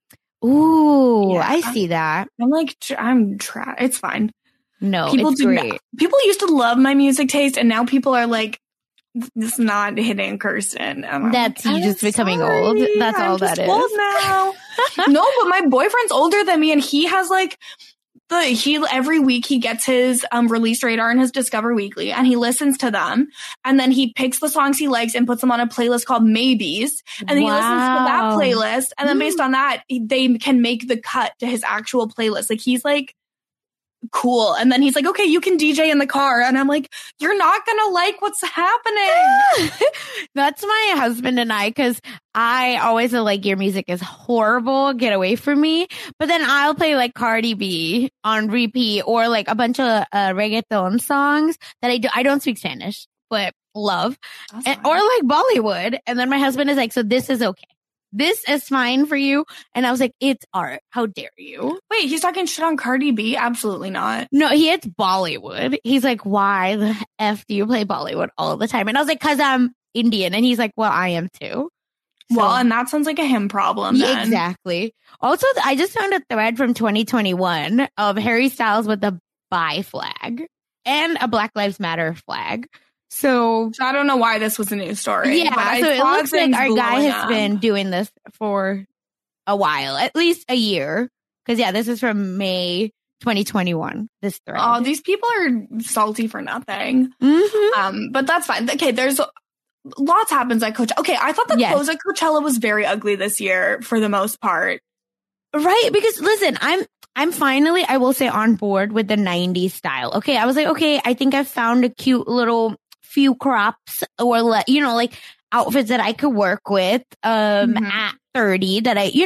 Ooh, yeah. I see that. I'm like, I'm tra- It's fine. No, people it's do great. Not, people used to love my music taste, and now people are like, "It's not hitting Kirsten." That's like, you just becoming sorry. old. That's I'm all just that is. Old now. No, but my boyfriend's older than me, and he has like the he every week he gets his um release radar and his Discover Weekly, and he listens to them, and then he picks the songs he likes and puts them on a playlist called Maybes, and then wow. he listens to that playlist, and then based on that, they can make the cut to his actual playlist. Like, he's like, cool. And then he's like, okay, you can D J in the car. And I'm like, you're not gonna like what's happening. That's my husband and I, because I always are like, your music is horrible, get away from me. But then I'll play like Cardi B on repeat, or like a bunch of uh, reggaeton songs that I do. I don't speak Spanish, but love. And, or like Bollywood. And then my husband is like, so this is okay. This is fine for you. And I was like, it's art. How dare you? Wait, he's talking shit on Cardi B? Absolutely not. No, he hits Bollywood. He's like, why the F do you play Bollywood all the time? And I was like, because I'm Indian. And he's like, well, I am too. So, well, and that sounds like a him problem then. Yeah, exactly. Also, I just found a thread from twenty twenty-one of Harry Styles with a bi flag and a Black Lives Matter flag. So, so I don't know why this was a news story. Yeah, but so it looks like our guy has up. been doing this for a while, at least a year. Because, yeah, this is from May twenty twenty-one, this thread. Oh, these people are salty for nothing. Mm-hmm. Um, but that's fine. Okay, there's lots happens at Coachella. Okay, I thought the yes. clothes at Coachella was very ugly this year for the most part. Right, because listen, I'm I'm finally, I will say, on board with the nineties style. Okay, I was like, okay, I think I found a cute little few crops, or like, you know, like outfits that I could work with um mm-hmm. at thirty that I, you know,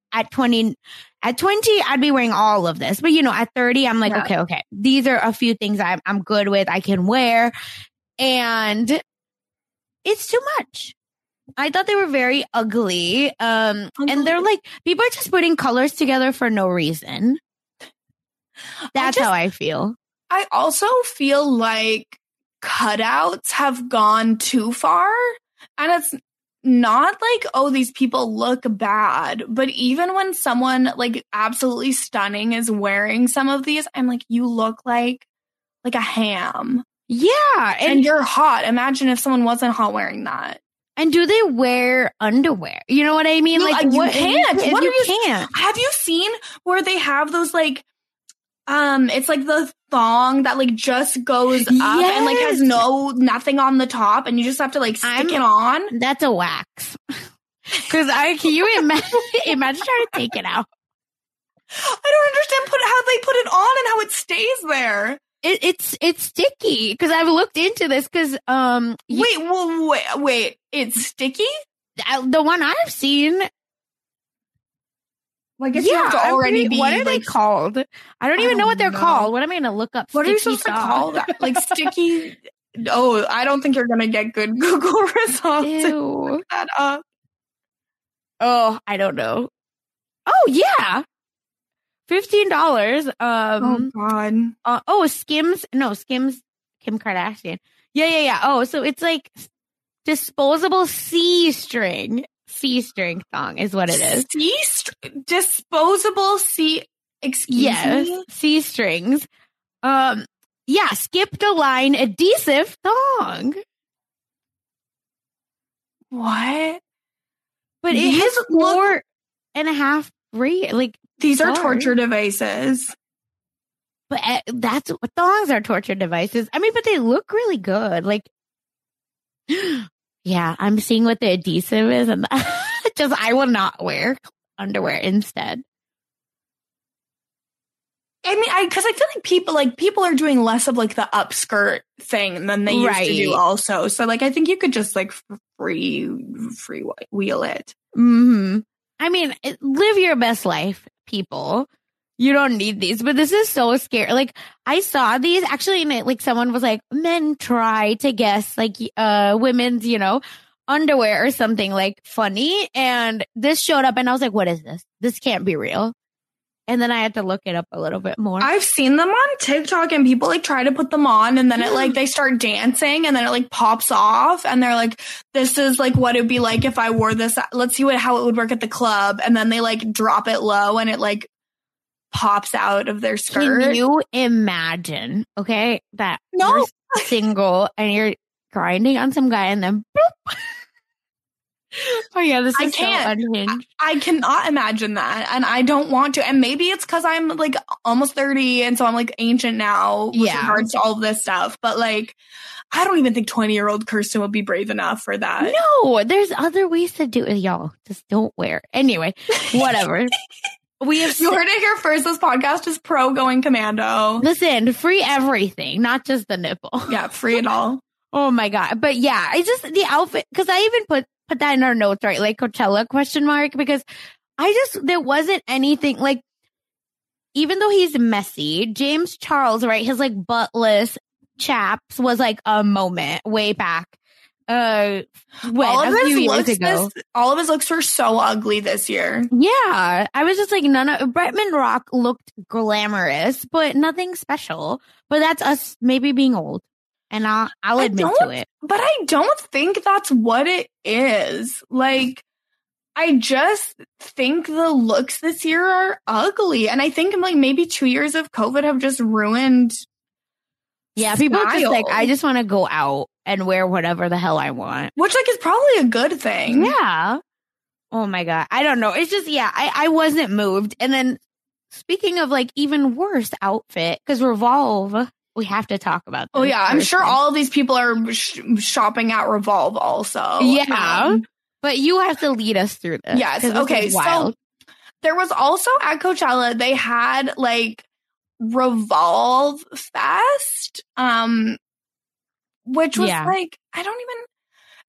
at twenty, at twenty, I'd be wearing all of this. But, you know, at thirty, I'm like, yeah. okay, okay. These are a few things I'm, I'm good with. I can wear. And it's too much. I thought they were very ugly. Um, and they're like, people are just putting colors together for no reason. That's I just, how I feel. I also feel like cutouts have gone too far. And it's not like, oh, these people look bad. But even when someone like absolutely stunning is wearing some of these, I'm like, you look like like a ham. Yeah. And, and you're hot. Imagine if someone wasn't hot wearing that. And do they wear underwear? You know what I mean? No, like, you what, can't. You, what you you can't. Have you seen where they have those like, um, it's like the thong that like just goes up yes. and like has no nothing on the top, and you just have to like stick I'm, it on. That's a wax. Because I can you imagine imagine trying to take it out. I don't understand put how they put it on and how it stays there. It, it's it's sticky because I've looked into this because um wait you, wait wait it's sticky. The one I've seen. Well, I guess yeah, you have to already pretty, be. What are like, they called? I don't even I know what they're know. called. What am I going to look up? What are you supposed sauce? to call that? Like sticky? Oh, I don't think you're going to get good Google results. Ew. To look that up. Oh, I don't know. Oh yeah, fifteen dollars. Um, oh God. Uh, oh, Skims. No, Skims. Kim Kardashian. Yeah, yeah, yeah. Oh, so it's like disposable C string. C string thong is what it is. C string, disposable C. Excuse yes, me. C strings. Um, yeah, skipped a line adhesive thong. What? But these it has four look, and a half rate. Like these stars. are torture devices. But uh, that's what thongs are torture devices. I mean, but they look really good. Like. Yeah, I'm seeing what the adhesive is, and just I will not wear underwear instead. I mean, I because I feel like people like people are doing less of like the upskirt thing than they used right. to do, also. So, like, I think you could just like free free wheel it. Hmm. I mean, it, live your best life, people. You don't need these, but this is so scary. Like, I saw these actually, and it, like someone was like, men try to guess like uh women's, you know, underwear or something like funny. And this showed up, and I was like, what is this? This can't be real. And then I had to look it up a little bit more. I've seen them on TikTok, and people like try to put them on, and then it like they start dancing, and then it like pops off, and they're like, this is like what it'd be like if I wore this. Let's see what how it would work at the club. And then they like drop it low, and it like pops out of their skirt. Can you imagine, okay, that no. you're single and you're grinding on some guy and then boop. Oh yeah, this is I can't. so unhinged. I, I cannot imagine that, and I don't want to. And maybe it's because I'm like almost thirty, and so I'm like ancient now with yeah. regards to all of this stuff. But like, I don't even think twenty-year-old Kirsten would be brave enough for that. No, there's other ways to do it, y'all. Just don't wear it. Anyway, whatever. We have you heard it here first. This podcast is pro going commando. Listen, free everything, not just the nipple. Yeah, free it all. Oh my God. But yeah, I just, the outfit, because I even put, put that in our notes, right? Like Coachella question mark, because I just, there wasn't anything like, even though he's messy, James Charles, right? His like buttless chaps was like a moment way back. Uh, when, all of a his few looks, years ago. This, all of his looks were so ugly this year. Yeah, I was just like, none of Bretman Rock looked glamorous, but nothing special. But that's us maybe being old, and I'll I'll admit to it. But I don't think that's what it is. Like, I just think the looks this year are ugly, and I think like maybe two years of COVID have just ruined. Yeah, people style. Just like, I just want to go out and wear whatever the hell I want. Which, like, is probably a good thing. Yeah. Oh, my God. I don't know. It's just, yeah, I, I wasn't moved. And then, speaking of, like, even worse outfit, because Revolve, we have to talk about this. Oh, yeah. I'm sure all of these people are sh- shopping at Revolve also. Yeah. Um, but you have to lead us through this. Yes. Okay. So, there was also at Coachella, they had, like, Revolve Fest, um, which was yeah. like, I don't even,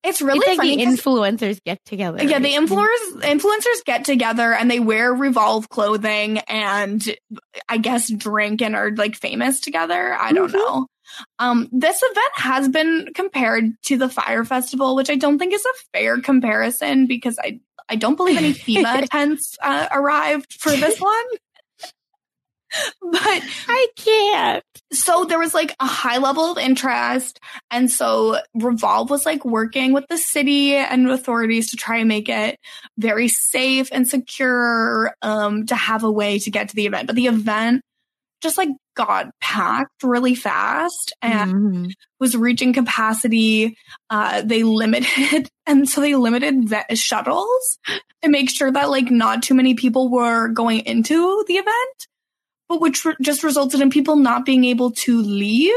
It's really it's like funny the influencers get together. Yeah, the influencers influencers get together and they wear Revolve clothing and I guess drink and are like famous together. I don't mm-hmm. know. Um, this event has been compared to the Fyre Festival, which I don't think is a fair comparison because I I don't believe any FEMA tents uh, arrived for this one. But I can't. So there was like a high level of interest. And so Revolve was like working with the city and authorities to try and make it very safe and secure um, to have a way to get to the event. But the event just like got packed really fast and mm-hmm. was reaching capacity. Uh, they limited, and so they limited the shuttles to make sure that like not too many people were going into the event. But which re- just resulted in people not being able to leave.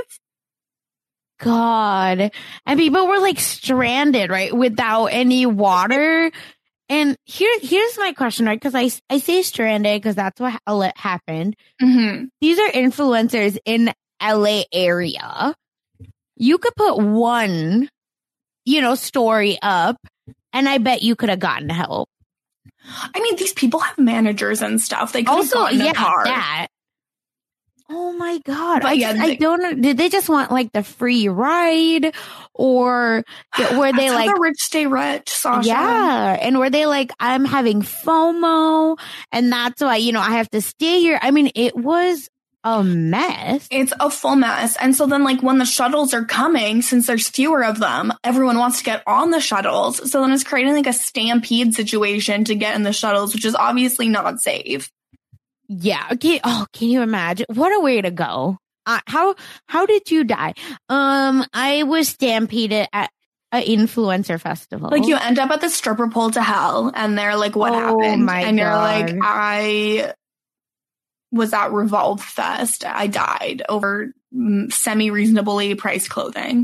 God. And people were like stranded, right? Without any water. And here, here's my question, right? Because I, I say stranded because that's what ha- happened. Mm-hmm. These are influencers in L A area. You could put one, you know, story up and I bet you could have gotten help. I mean, these people have managers and stuff. They could have gotten yeah, a car. That. Oh my God. But I, yeah, just, they, I don't know. Did they just want like the free ride or were they like the rich stay rich, Sasha? Yeah. And were they like, I'm having FOMO and that's why, you know, I have to stay here. I mean, it was a mess. It's a full mess. And so then like when the shuttles are coming, since there's fewer of them, everyone wants to get on the shuttles. So then it's creating like a stampede situation to get in the shuttles, which is obviously not safe. Yeah. Okay. Oh, can you imagine? What a way to go. Uh, how, how did you die? Um, I was stampeded at an influencer festival. Like you end up at the stripper pole to hell and they're like, what oh happened? My and God. You're like, I was at Revolve Fest. I died over semi-reasonably priced clothing.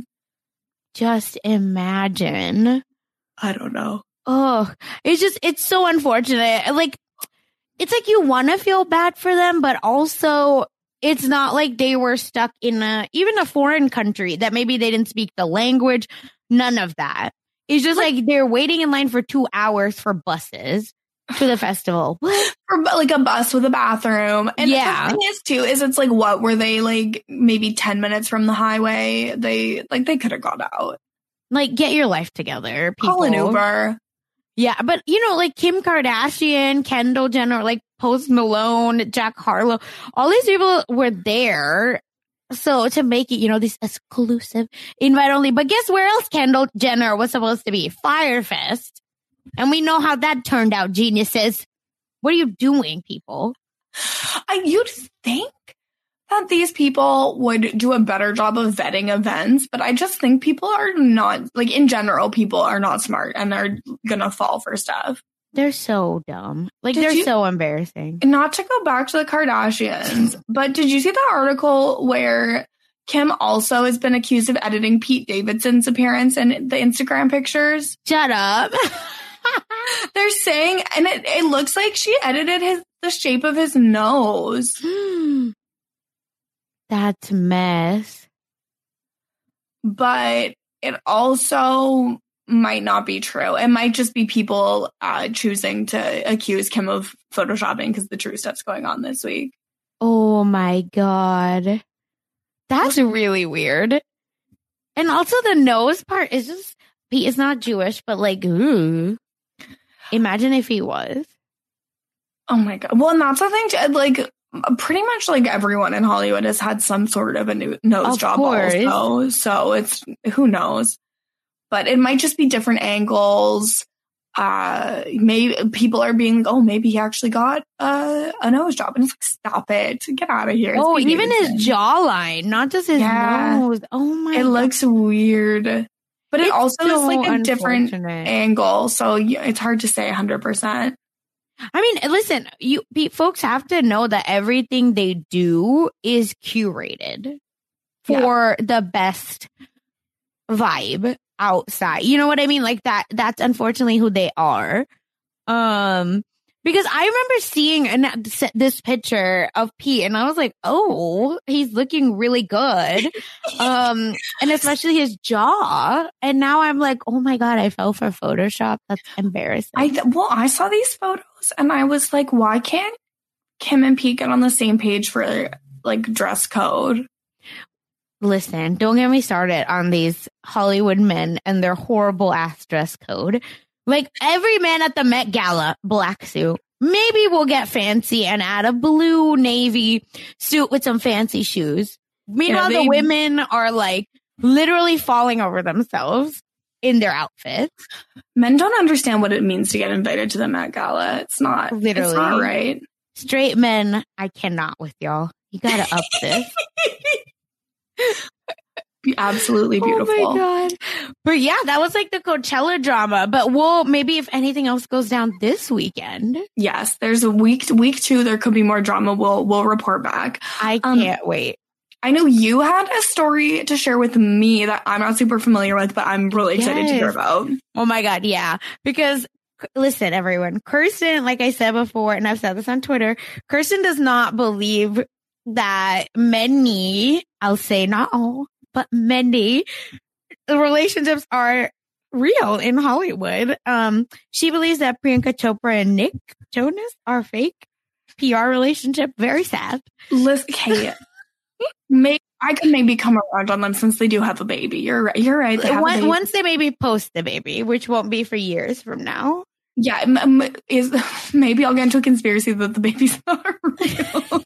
Just imagine. I don't know. Oh, it's just, it's so unfortunate. Like, it's like you want to feel bad for them, but also it's not like they were stuck in a, even a foreign country that maybe they didn't speak the language. None of that. It's just like, like they're waiting in line for two hours for buses to the festival. What? For like a bus with a bathroom. And yeah. the thing is too, is it's like, what were they like maybe ten minutes from the highway? They like, they could have got out. Like, get your life together, people. Call an Uber. Yeah, but, you know, like Kim Kardashian, Kendall Jenner, like Post Malone, Jack Harlow, all these people were there. So to make it, you know, this exclusive invite only. But guess where else Kendall Jenner was supposed to be? Fyre Fest. And we know how that turned out, geniuses. What are you doing, people? I, you'd think that these people would do a better job of vetting events, but I just think people are not, like in general, people are not smart and they're gonna fall for stuff. They're so dumb. Like did they're you, so embarrassing. Not to go back to the Kardashians, but did you see the article where Kim also has been accused of editing Pete Davidson's appearance in the Instagram pictures? Shut up. They're saying, and it, it looks like she edited his the shape of his nose. That's a mess. But it also might not be true. It might just be people uh, choosing to accuse Kim of photoshopping because the true stuff's going on this week. Oh my God. That's really weird. And also the nose part is just, Pete is not Jewish, but like, ooh. Imagine if he was. Oh my God. Well, and that's the thing, like, pretty much like everyone in Hollywood has had some sort of a new nose of job course. also. So it's, who knows? But it might just be different angles. Uh, maybe people are being like, oh, maybe he actually got uh, a nose job. And it's like, stop it. Get out of here. It's oh, even his jawline, not just his yeah. nose. Oh my It God. looks weird. But it's it also so is like a different angle. So it's hard to say one hundred percent. I mean, listen, you folks have to know that everything they do is curated for yeah. the best vibe outside. You know what I mean? Like that, that's unfortunately who they are. Um, Because I remember seeing an, this picture of Pete and I was like, oh, he's looking really good. Um, and especially his jaw. And now I'm like, oh my God, I fell for Photoshop. That's embarrassing. I th- well, I saw these photos and I was like, why can't Kim and Pete get on the same page for like dress code? Listen, don't get me started on these Hollywood men and their horrible ass dress code. Like every man at the Met Gala, black suit. Maybe we'll get fancy and add a blue navy suit with some fancy shoes. Meanwhile, yeah, they, the women are like literally falling over themselves in their outfits. Men don't understand what it means to get invited to the Met Gala. It's not literally, it's not right. Straight men, I cannot with y'all. You gotta up this. Absolutely beautiful. Oh my God. But yeah, that was like the Coachella drama. But we'll maybe if anything else goes down this weekend. Yes, there's a week week two. There could be more drama. We'll we'll report back. I can't um, wait. I know you had a story to share with me that I'm not super familiar with, but I'm really excited yes. to hear about. Oh my God, yeah. Because listen, everyone, Kirsten, like I said before, and I've said this on Twitter, Kirsten does not believe that many, I'll say not all, but many relationships are real in Hollywood. Um, she believes that Priyanka Chopra and Nick Jonas are fake P R relationship. Very sad. Listen, Kate, maybe I could maybe come around on them since they do have a baby. You're right. You're right. They Once, once they maybe post the baby, which won't be for years from now. Yeah, m- m- is maybe I'll get into a conspiracy that the baby's not real.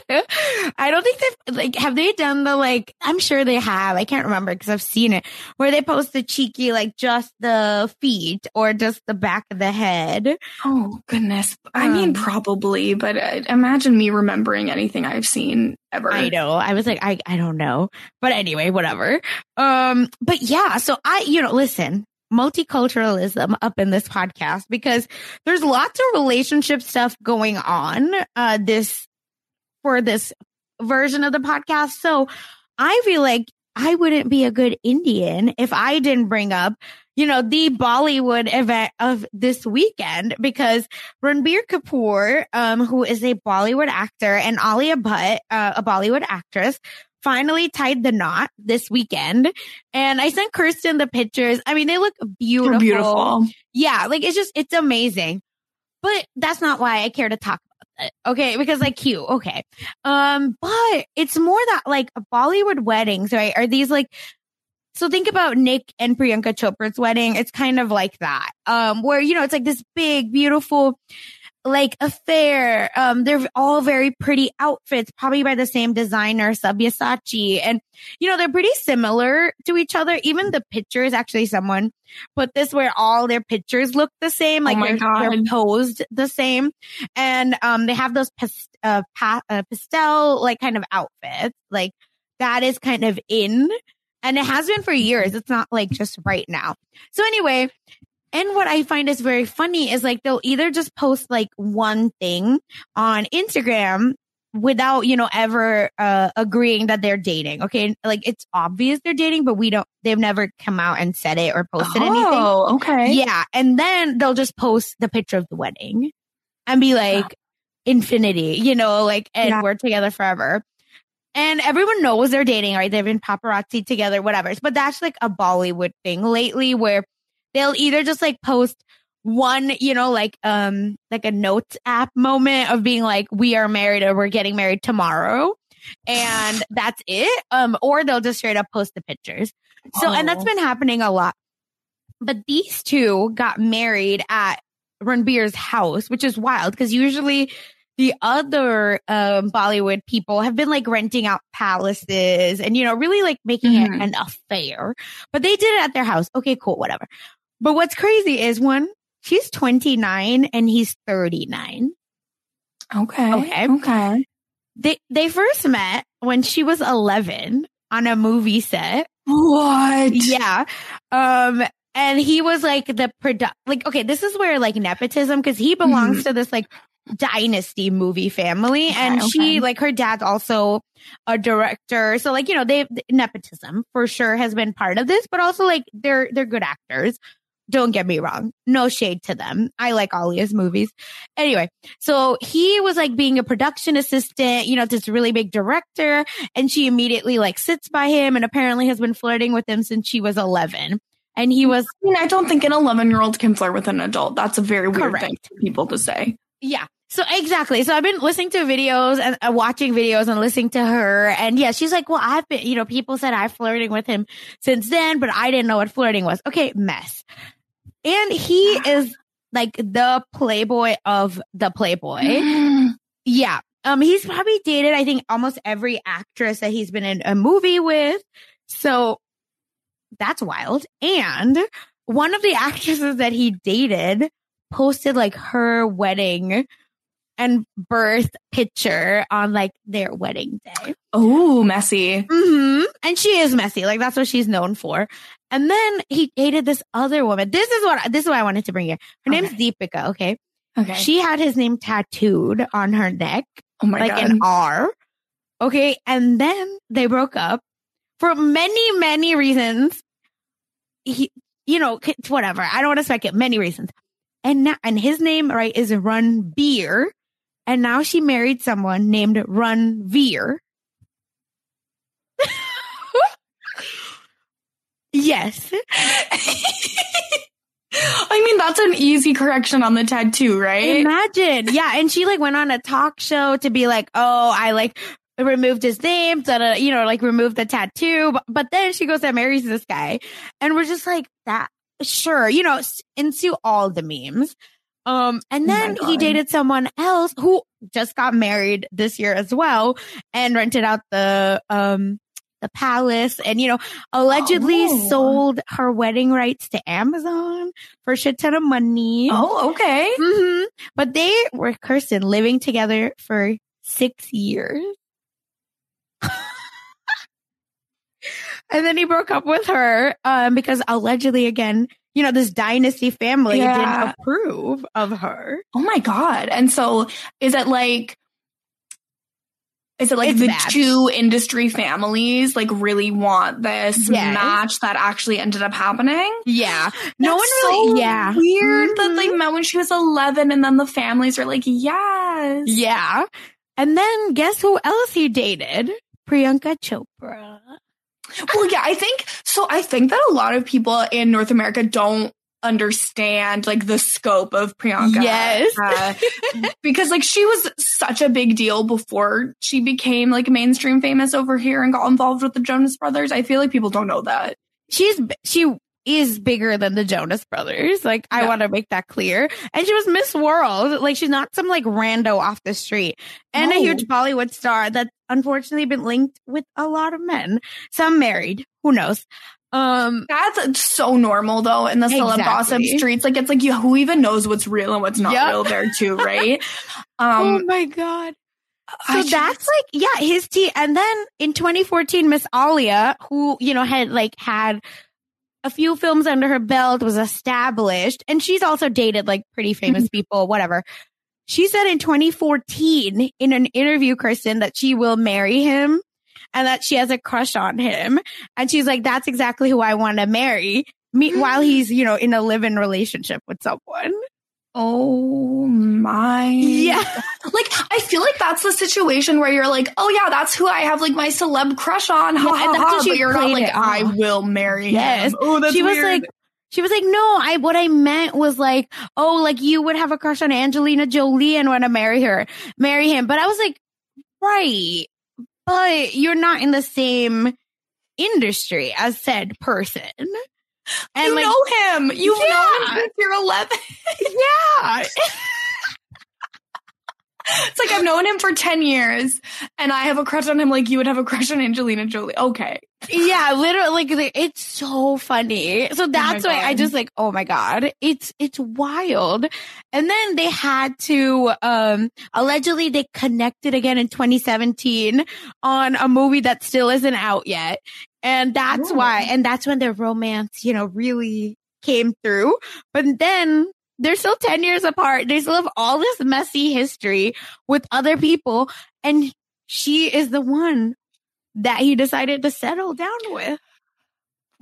I don't think they've, like, have they done the, like, I'm sure they have. I can't remember because I've seen it, where they post the cheeky, like, just the feet or just the back of the head. Oh, goodness. I um, mean, probably, but uh, imagine me remembering anything I've seen ever. I know. I was like, I, I don't know. But anyway, whatever. Um, but yeah, so I, you know, listen. Multiculturalism up in this podcast because there's lots of relationship stuff going on uh this for this version of the podcast. So I feel like I wouldn't be a good Indian if I didn't bring up, you know, the Bollywood event of this weekend, because Ranbir Kapoor, um, who is a Bollywood actor, and Alia Bhatt, uh, a Bollywood actress, finally tied the knot this weekend. And I sent Kirsten the pictures. I mean, they look beautiful. They're beautiful. Yeah, like it's just, it's amazing. But that's not why I care to talk about it. Okay, because like cute. Okay. Um, but it's more that like Bollywood weddings, right? Are these like, so think about Nick and Priyanka Chopra's wedding. It's kind of like that. Um, where, you know, it's like this big, beautiful, like affair. Um, they're all very pretty outfits, probably by the same designer, Sabyasachi. And, you know, they're pretty similar to each other. Even the pictures, actually someone put this where all their pictures look the same. Like oh they're, they're posed the same. And, um, they have those past, uh, pa- uh, pastel, like kind of outfits. Like that is kind of in. And it has been for years. It's not like just right now. So anyway, and what I find is very funny is like they'll either just post like one thing on Instagram without, you know, ever uh, agreeing that they're dating. Okay. Like it's obvious they're dating, but we don't, they've never come out and said it or posted oh, anything. Oh, okay. Yeah. And then they'll just post the picture of the wedding and be like, yeah. infinity, you know, like, and yeah. we're together forever. And everyone knows they're dating, right? They've been paparazzi together, whatever. But that's like a Bollywood thing lately where they'll either just like post one, you know, like, um, like a notes app moment of being like, we are married or we're getting married tomorrow. And that's it. Um, or they'll just straight up post the pictures. So, oh. and that's been happening a lot. But these two got married at Ranbir's house, which is wild because usually the other um, Bollywood people have been like renting out palaces and, you know, really like making mm-hmm. it an affair. But they did it at their house. Okay, cool, whatever. But what's crazy is one, she's twenty-nine and he's thirty-nine. Okay. Okay. Okay. They they first met when she was eleven on a movie set. What? Yeah. Um, and he was like the product, like, okay, this is where like nepotism, because he belongs mm-hmm. to this like dynasty movie family. Okay, and okay. she, like, her dad's also a director. So, like, you know, they nepotism for sure has been part of this, but also like they're they're good actors. don't get me wrong. No shade to them. I like Alia's movies. Anyway, so he was like being a production assistant, you know, this really big director. And she immediately like sits by him and apparently has been flirting with him since she was eleven. And he was. I mean, I don't think an eleven year old can flirt with an adult. That's a very weird correct. thing for people to say. Yeah. So exactly. So I've been listening to videos and uh, watching videos and listening to her. And yeah, she's like, well, I've been, you know, people said I'm flirting with him since then, but I didn't know what flirting was. Okay, mess. And he is like the playboy of the playboy. Yeah. Um, he's probably dated, I think, almost every actress that he's been in a movie with. So that's wild. And one of the actresses that he dated posted like her wedding and birth picture on like their wedding day. Oh, messy. Mm-hmm. And she is messy. Like that's what she's known for. And then he dated this other woman. This is what this is what I wanted to bring here. Her okay. name's Deepika. Okay. Okay. She had his name tattooed on her neck. Oh my like God. Like an R. Okay. And then they broke up for many, many reasons. He, you know, whatever. I don't want to speculate. Many reasons. And now, and his name, right, is Ranbir. And now she married someone named Ranveer. Yes. I mean, that's an easy correction on the tattoo, right? Imagine. Yeah. And she like went on a talk show to be like, oh, I like removed his name, da, you know, like removed the tattoo. But, but then she goes and marries this guy. And we're just like, that, sure, you know, into all the memes. Um, and then oh he dated someone else who just got married this year as well and rented out the, um, the palace and, you know, allegedly oh. sold her wedding rights to Amazon for a shit ton of money. Oh, okay. Mm-hmm. But they were, Kirsten, living together for six years. And then he broke up with her, um, because allegedly, again, you know, this dynasty family yeah. didn't approve of her. Oh my God. And so is it like, is it like it's the bad. two industry families like really want this yes. match that actually ended up happening? Yeah. No That's one really, so yeah. weird mm-hmm. that they met when she was eleven and then the families are like, yes. Yeah. And then guess who else he dated? Priyanka Chopra. Well, yeah, I think so. I think that a lot of people in North America don't understand like the scope of Priyanka. Yes. Uh, because like she was such a big deal before she became like mainstream famous over here and got involved with the Jonas Brothers. I feel like people don't know that. She's, she is bigger than the Jonas Brothers. Like, yeah. I want to make that clear. And she was Miss World. Like, she's not some like rando off the street. And no. a huge Bollywood star that's unfortunately been linked with a lot of men. Some married. Who knows? Um, That's so normal though in the celeb exactly. gossip streets. Like, it's like, you, who even knows what's real and what's not yep. real there too, right? Um, oh my God. So I that's just... like, yeah, his tea. And then in twenty fourteen, Miss Alia, who, you know, had like had a few films under her belt, was established. And she's also dated like pretty famous people, whatever. She said in twenty fourteen in an interview, Kirsten, that she will marry him and that she has a crush on him. And she's like, that's exactly who I want to marry me while he's, you know, in a live-in relationship with someone. Oh my. Yeah. Like, I feel like that's the situation where you're like, oh yeah, that's who I have like my celeb crush on. Ha, yeah, ha, and that's ha, what she but you're not like, it. I will marry yes. him. Oh, that's she weird. was like, She was like, no, I, what I meant was like, oh, like you would have a crush on Angelina Jolie and want to marry her, marry him. But I was like, right, but you're not in the same industry as said person. And you like, know him. You've yeah. known him since you're eleven. Yeah. It's like, I've known him for ten years and I have a crush on him like you would have a crush on Angelina Jolie. Okay. Yeah, literally, like, it's so funny. So that's oh why I just like, oh my God, it's, it's wild. And then they had to, um, allegedly they connected again in twenty seventeen on a movie that still isn't out yet. And that's Ooh. why, and that's when their romance, you know, really came through. But then they're still ten years apart. They still have all this messy history with other people. And she is the one that he decided to settle down with.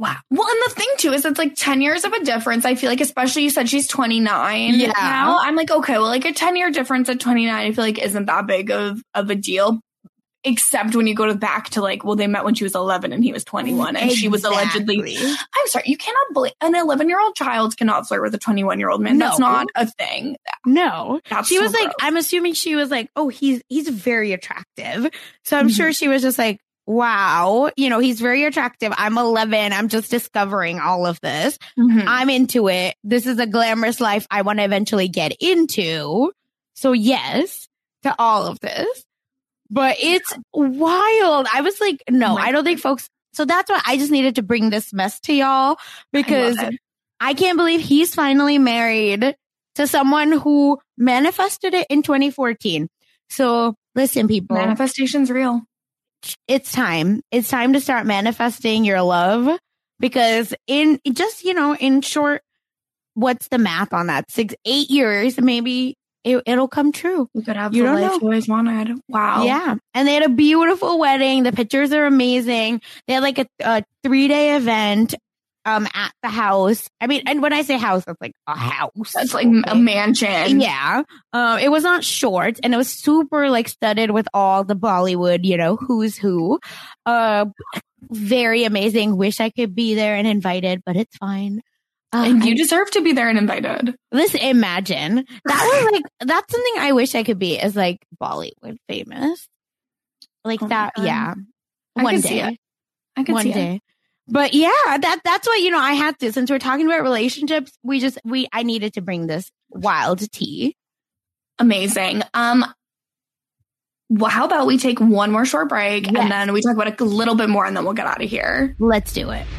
Wow. Well, and the thing too is it's like ten years of a difference. I feel like, especially you said she's twenty-nine yeah. now. I'm like, okay, well, like a ten year difference at twenty-nine, I feel like isn't that big of, of a deal. Except when you go to back to like, well, they met when she was eleven and he was twenty-one and exactly. she was allegedly, I'm sorry, you cannot believe an eleven year old child cannot flirt with a twenty-one year old man. No. That's not a thing. No, That's she so was like, gross. I'm assuming she was like, oh, he's, he's very attractive. So I'm mm-hmm. sure she was just like, wow, you know, he's very attractive. I'm eleven. I'm just discovering all of this. Mm-hmm. I'm into it. This is a glamorous life I want to eventually get into. So yes, to all of this. But it's wild. I was like, no, oh I don't God. think folks. So that's why I just needed to bring this mess to y'all because I, I can't believe he's finally married to someone who manifested it in twenty fourteen. So listen, people. Manifestation's real. It's time. It's time to start manifesting your love because in just, you know, in short, what's the math on that? Six, eight years, maybe. It, it'll come true. You could have you the don't life know. you always wanted. Wow. Yeah. And they had a beautiful wedding. The pictures are amazing. They had like a, a three day event um, at the house. I mean, and when I say house, it's like a house. That's like okay. a mansion. Yeah. Um, it was not short and it was super like studded with all the Bollywood, you know, who's who. Uh, very amazing. Wish I could be there and invited, but it's fine. Uh, and you I, deserve to be there and invited. Listen, imagine. That was like, that's something I wish I could be is like Bollywood famous. Like oh that, yeah. I One could day. See it. I could One see day. It. But yeah, that that's what, you know, I had to, since we're talking about relationships, we just, we, I needed to bring this wild tea. Amazing. Um, well, how about we take one more short break yes. and then we talk about it a little bit more and then we'll get out of here. Let's do it.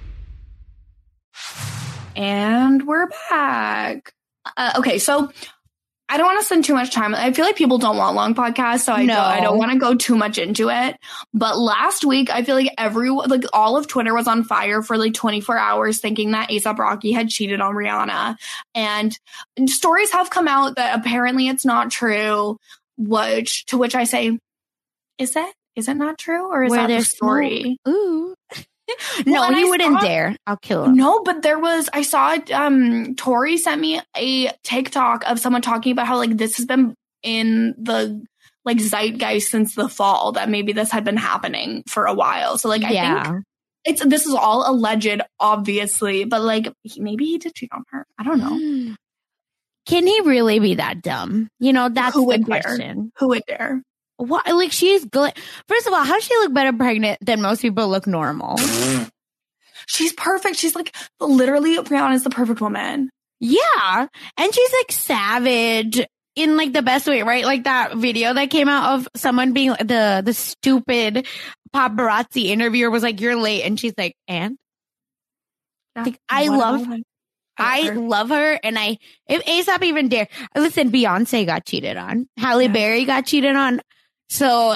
And we're back. Uh, okay, so I don't want to spend too much time. I feel like people don't want long podcasts, so I no. don't, I don't want to go too much into it. But last week, I feel like everyone, like all of Twitter was on fire for like twenty-four hours thinking that A$AP Rocky had cheated on Rihanna. And stories have come out that apparently it's not true, which to which I say, is that, is it not true? Or is Where that the story? Smoke. Ooh. No, well, he I wouldn't saw, dare. I'll kill him. No, but there was, I saw, um, Tori sent me a TikTok of someone talking about how like this has been in the like zeitgeist since the fall, that maybe this had been happening for a while. So like, I yeah. think it's, this is all alleged, obviously, but like he, maybe he did cheat on her. I don't know. Can he really be that dumb? You know, that's Who the would question. Dare? Who would dare? What? Like she's gl- first of all, how does she look better pregnant than most people look normal? She's perfect. She's like literally Rihanna's the perfect woman. Yeah, and she's like savage in like the best way, right? Like that video that came out of someone being the the stupid paparazzi interviewer was like, "You're late," and she's like, "And." Yeah, like, I love. I her. love her, and I if A$AP even dare listen, Beyonce got cheated on, Halle yeah. Berry got cheated on. So,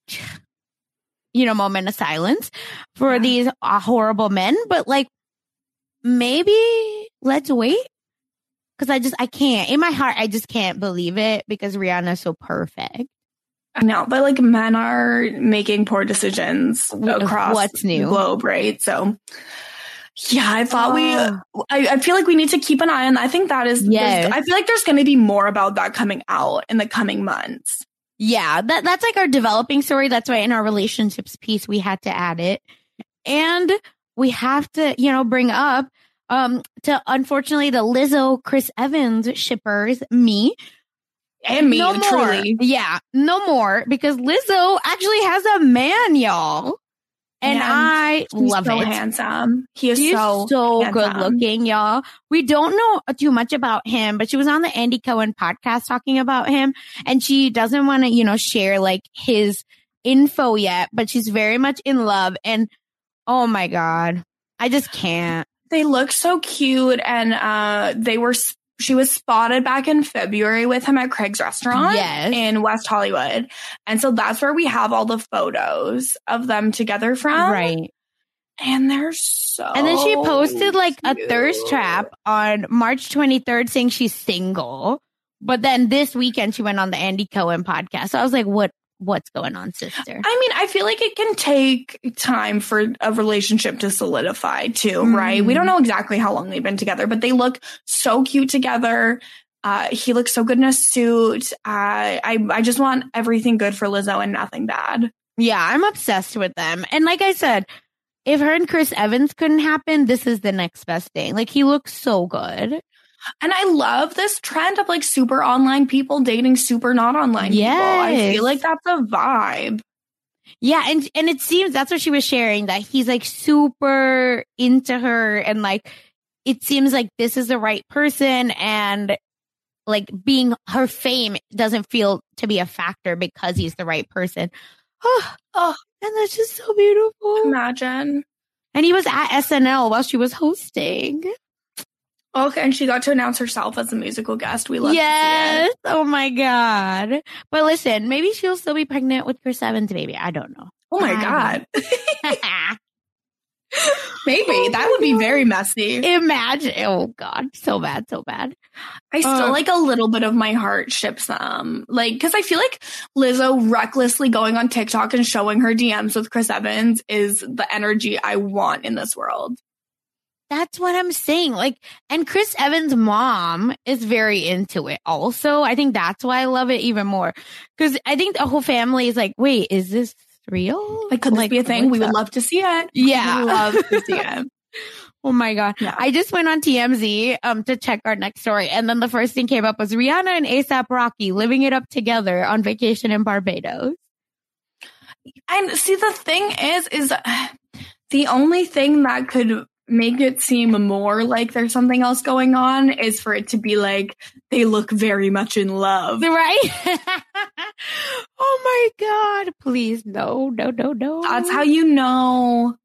you know, moment of silence for yeah. these uh, horrible men. But like, maybe let's wait. Because I just, I can't. In my heart, I just can't believe it because Rihanna's so perfect. I know, but like men are making poor decisions across What's new? the globe, right? So, yeah, I thought oh. we, I, I feel like we need to keep an eye on that. I think that is, yes. I feel like there's going to be more about that coming out in the coming months. Yeah, that that's like our developing story. That's why in our relationships piece, we had to add it. And we have to, you know, bring up um to, unfortunately, the Lizzo, Chris Evans shippers, me. And me, no truly. More. Yeah, no more. Because Lizzo actually has a man, y'all. And, and I love so it. Handsome. He is He's so, so good looking, y'all. We don't know too much about him, but she was on the Andy Cohen podcast talking about him, and she doesn't want to, you know, share like his info yet, but she's very much in love. And oh my God, I just can't. They look so cute, and uh, they were. She was spotted back in February with him at Craig's restaurant yes. in West Hollywood. And so that's where we have all the photos of them together from. Right. And they're so And then she posted like cute. a thirst trap on March twenty-third saying she's single. But then this weekend she went on the Andy Cohen podcast. So I was like, what what's going on, sister? I mean, I feel like it can take time for a relationship to solidify too, mm. right? We don't know exactly how long they've been together, but they look so cute together. Uh, he looks so good in a suit. Uh, I I just want everything good for Lizzo and nothing bad. Yeah, I'm obsessed with them. And like I said, if her and Chris Evans couldn't happen, this is the next best thing. Like, he looks so good. And I love this trend of like super online people dating super not online yes. people. I feel like that's a vibe. Yeah, and and it seems that's what she was sharing, that he's like super into her, and like it seems like this is the right person, and like being her fame doesn't feel to be a factor because he's the right person. Oh, oh, and that's just so beautiful. Imagine. And he was at S N L while she was hosting. Okay, and she got to announce herself as a musical guest. We love yes. to see it. Oh my God. But listen, maybe she'll still be pregnant with Chris Evans' baby. I don't know. Oh my God. Maybe. Oh that would God. be very messy. Imagine. Oh God. So bad. So bad. I still uh, like a little bit of my heart ships them. Like, because I feel like Lizzo recklessly going on TikTok and showing her D Ms with Chris Evans is the energy I want in this world. That's what I'm saying. Like, and Chris Evans' mom is very into it also. I think that's why I love it even more. Because I think the whole family is like, wait, is this real? Like, could like, this be a thing? We would up? love to see it. Yeah. We would love to see it. Oh my God. Yeah. I just went on T M Z um to check our next story. And then the first thing came up was Rihanna and A$AP Rocky living it up together on vacation in Barbados. And see, the thing is, is uh, the only thing that could make it seem more like there's something else going on is for it to be like they look very much in love, right? Oh my God, please no no no no that's how you know.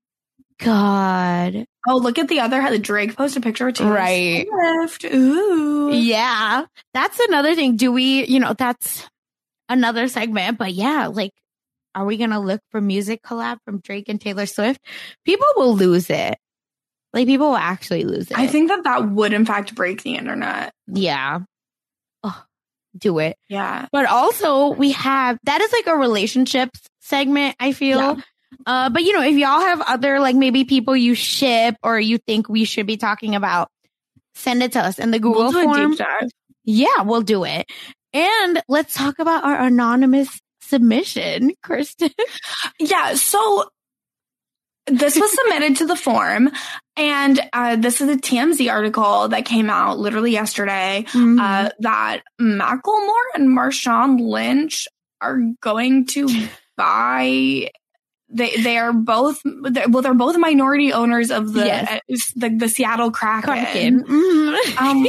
God. Oh, look at the other the Drake posted a picture of Taylor right Swift. Ooh, yeah, that's another thing. Do we, you know, that's another segment, but yeah, like, are we gonna look for music collab from Drake and Taylor Swift? People will lose it. Like, people will actually lose it. I think that that would, in fact, break the internet. Yeah. Oh, do it. Yeah. But also, we have, that is like a relationships segment, I feel. Yeah. Uh, but, you know, if y'all have other, like, maybe people you ship or you think we should be talking about, send it to us in the Google we'll do form. A deep dive. Yeah, we'll do it. And let's talk about our anonymous submission, Kristen. Yeah, so this was submitted to the form, and uh, this is a T M Z article that came out literally yesterday, mm-hmm. uh, that Macklemore and Marshawn Lynch are going to buy. They they are both they're, well they're both minority owners of the yes. uh, the, the Seattle Kraken. Kraken. Mm-hmm. Um,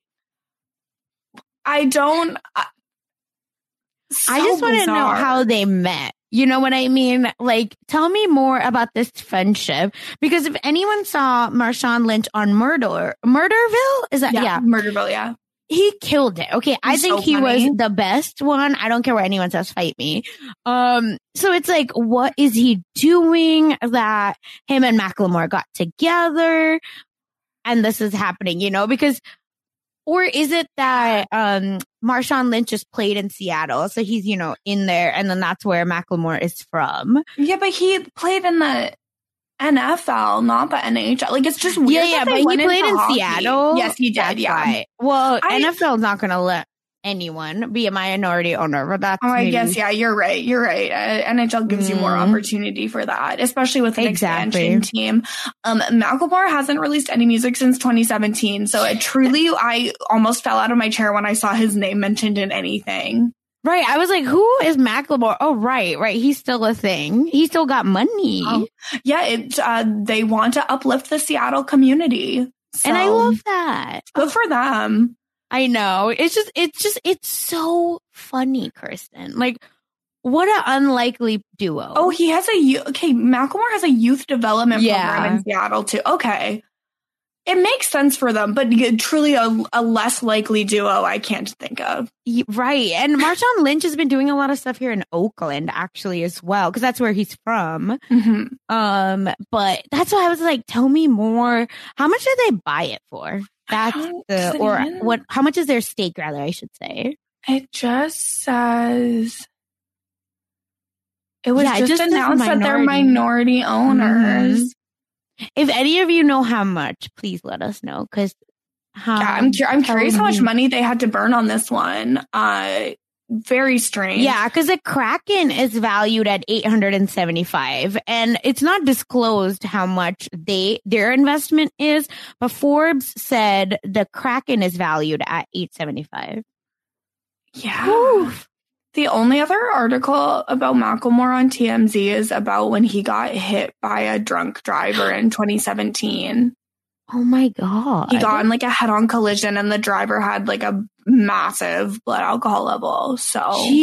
I don't. Uh, so I just want to know how they met. You know what I mean? Like, tell me more about this friendship. Because if anyone saw Marshawn Lynch on Murder, Murderville? Is that, yeah, yeah. Murderville, yeah. He killed it. Okay. He's I think so he funny. was the best one. I don't care what anyone says, fight me. Um, so it's like, what is he doing that him and Macklemore got together and this is happening, you know? Because, or is it that um, Marshawn Lynch just played in Seattle, so he's, you know, in there, and then that's where Macklemore is from? Yeah, but he played in the N F L, not the N H L. Like, it's just weird. Yeah, yeah, but he played in hockey. Seattle. Yes, he did. That's yeah. Right. Well, I, N F L is not going to let anyone be a minority owner, but that's oh, I maybe... guess, yeah, you're right. You're right. Uh, N H L gives mm. you more opportunity for that, especially with an exactly. expansion team. Um, Macklemore hasn't released any music since twenty seventeen, so it truly, I almost fell out of my chair when I saw his name mentioned in anything. Right. I was like, who is Macklemore? Oh, right, right. He's still a thing. He still got money. Um, yeah, it, uh, they want to uplift the Seattle community. So. And I love that. Good for them. I know. It's just, it's just, it's so funny, Kristen. Like, what an unlikely duo. Oh, he has a, okay, Macklemore has a youth development yeah. program in Seattle too. Okay. It makes sense for them, but truly a, a less likely duo I can't think of. Right. And Marshawn Lynch has been doing a lot of stuff here in Oakland, actually, as well, because that's where he's from. Mm-hmm. Um, but that's why I was like, tell me more. How much did they buy it for? That's the, or what, how much is their stake, rather, I should say? It just says, It was yeah, just, just announced that they're minority owners. Mm-hmm. If any of you know how much, please let us know. Because yeah, I'm, cu- I'm curious how much money they had to burn on this one. Uh, very strange. Yeah, because the Kraken is valued at eight hundred seventy-five, and it's not disclosed how much they their investment is. But Forbes said the Kraken is valued at eight seventy-five. Yeah. Oof. The only other article about Macklemore on T M Z is about when he got hit by a drunk driver in twenty seventeen. Oh my God. He got in like a head-on collision and the driver had like a massive blood alcohol level. So,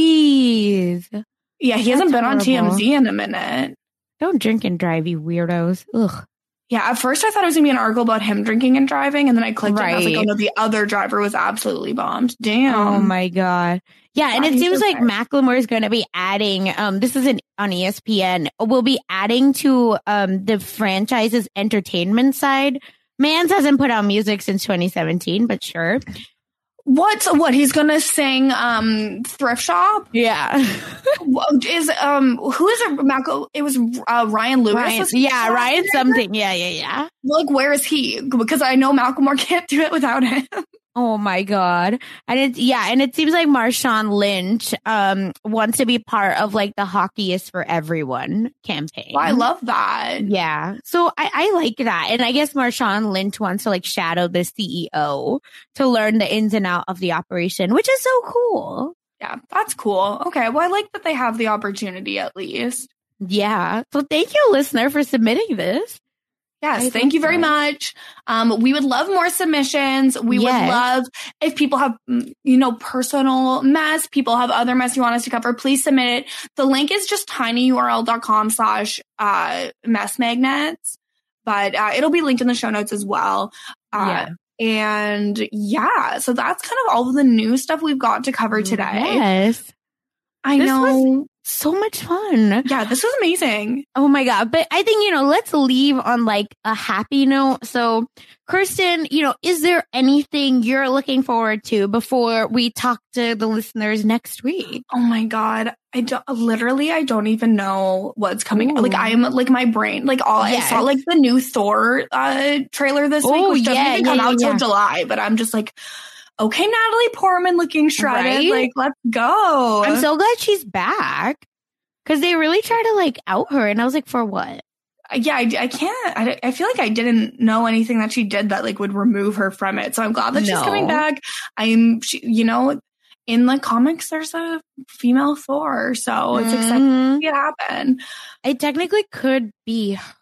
jeez. Yeah, he That's hasn't been horrible. on T M Z in a minute. Don't drink and drive, you weirdos. Ugh. Yeah, at first I thought it was going to be an article about him drinking and driving, and then I clicked right. it and I was like, oh no, the other driver was absolutely bombed. Damn. Oh my God. Yeah, and it seems like Macklemore is going to be adding, um, this is an, on E S P N, will be adding to um the franchise's entertainment side. Mans hasn't put out music since twenty seventeen, but sure. What? What? He's gonna sing um Thrift Shop? Yeah. Is um who is it? Mackle? It was uh, Ryan Lewis. Ryan, yeah, Ryan something. Yeah, yeah, yeah. Like, where is he? Because I know Macklemore can't do it without him. Oh my God. And it's, yeah, and it seems like Marshawn Lynch um wants to be part of like the Hockey is for Everyone campaign. Well, I love that. Yeah. So I, I like that. And I guess Marshawn Lynch wants to like shadow the C E O to learn the ins and out of the operation, which is so cool. Yeah, that's cool. Okay. Well, I like that they have the opportunity at least. Yeah. So thank you, listener, for submitting this. Yes, I thank you very so. much. Um, we would love more submissions. We yes. would love if people have, you know, personal mess, people have other mess you want us to cover, please submit it. The link is just tinyurl.com slash uh, mess magnets, but uh, it'll be linked in the show notes as well. Uh, yeah. And yeah, so that's kind of all of the new stuff we've got to cover today. Yes. I this know. Was so much fun. Yeah, this was amazing. Oh my God. But I think, you know, let's leave on like a happy note. So, Kirsten, you know, is there anything you're looking forward to before we talk to the listeners next week? Oh my God. I don't, literally, I don't even know what's coming. Ooh. Like, I'm like my brain, like all yes. I saw like the new Thor uh, trailer this Ooh, week, which doesn't yeah, even come yeah, out yeah. till July, but I'm just like, okay, Natalie Portman looking shredded. Right? Like, let's go. I'm so glad she's back. Because they really try to, like, out her. And I was like, for what? Yeah, I, I can't. I, I feel like I didn't know anything that she did that, like, would remove her from it. So I'm glad that no. she's coming back. I'm, she, you know, in the comics, there's a female Thor. So it's mm-hmm. exciting to see it happen. It technically could be her.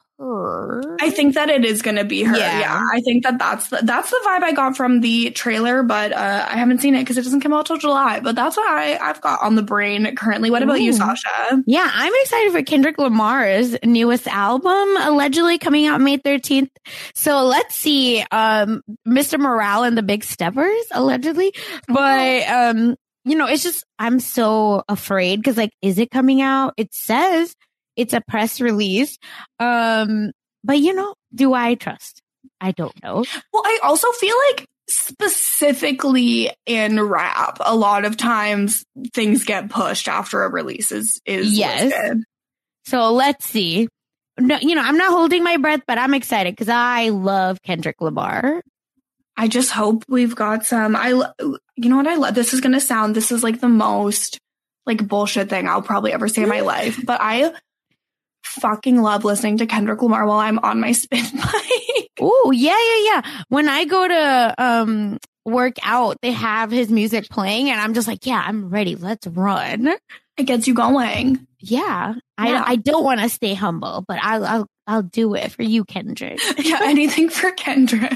I think that it is going to be her. Yeah. yeah. I think that that's the, that's the vibe I got from the trailer, but uh, I haven't seen it because it doesn't come out till July. But that's what I, I've got on the brain currently. What about Ooh. you, Sasha? Yeah, I'm excited for Kendrick Lamar's newest album, allegedly coming out May thirteenth. So let's see, um, Mister Morale and the Big Steppers, allegedly. But, um, you know, it's just, I'm so afraid because, like, is it coming out? It says it's a press release. Um, but, you know, do I trust? I don't know. Well, I also feel like specifically in rap, a lot of times things get pushed after a release is, is yes. listed. So let's see. No, you know, I'm not holding my breath, but I'm excited because I love Kendrick Lamar. I just hope we've got some, I, you know what I love? This is going to sound, this is like the most like bullshit thing I'll probably ever say in my life, but I fucking love listening to Kendrick Lamar while I'm on my spin bike. Oh, yeah, yeah, yeah. When I go to um work out, they have his music playing and I'm just like, yeah, I'm ready. Let's run. It gets you going. Yeah. I yeah. I don't want to stay humble, but I'll I'll I'll do it for you, Kendrick. Yeah, anything for Kendrick.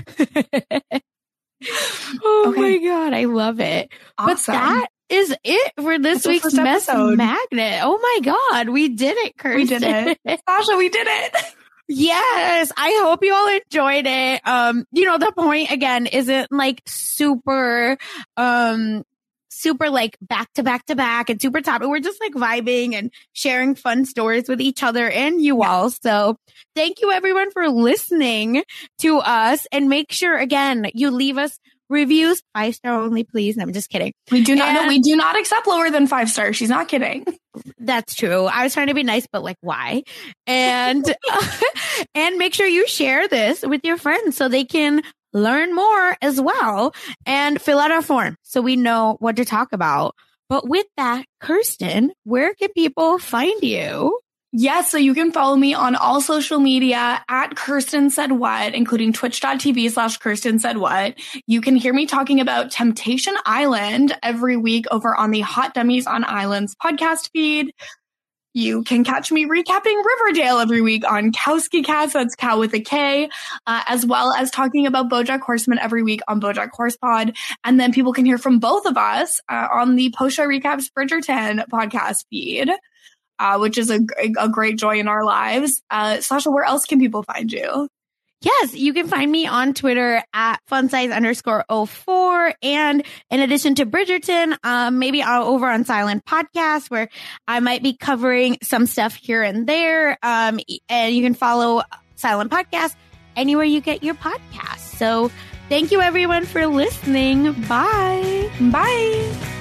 Oh okay. my God, I love it. Awesome. But that is it for this That's week's Mess Magnet. Oh my God, we did it, Kirsten. We did it. Sasha, we did it. Yes, I hope you all enjoyed it. Um, you know, the point again isn't like super, um, super like back to back to back and super top. We're just like vibing and sharing fun stories with each other and you yeah. all. So thank you everyone for listening to us, and make sure again you leave us reviews, five star only, please. No, I'm just kidding. We do not. And, no, we do not accept lower than five stars. She's not kidding. That's true. I was trying to be nice, but like, why? And, uh, and make sure you share this with your friends so they can learn more as well and fill out our form so we know what to talk about. But with that, Kirsten, where can people find you? Yes, so you can follow me on all social media at Kirsten Said What, including twitch.tv slash Kirsten Said What. You can hear me talking about Temptation Island every week over on the Hot Dummies on Islands podcast feed. You can catch me recapping Riverdale every week on Kowski Cast, that's Cow with a K, uh, as well as talking about BoJack Horseman every week on BoJack Horsepod. And then people can hear from both of us uh, on the Post-Show Recaps Bridgerton podcast feed. Uh, which is a, a great joy in our lives. Uh, Sasha, where else can people find you? Yes, you can find me on Twitter at funsize underscore oh four. And in addition to Bridgerton, um, maybe I'll over on Silent Podcast where I might be covering some stuff here and there. Um, and you can follow Silent Podcast anywhere you get your podcasts. So thank you everyone for listening. Bye. Bye.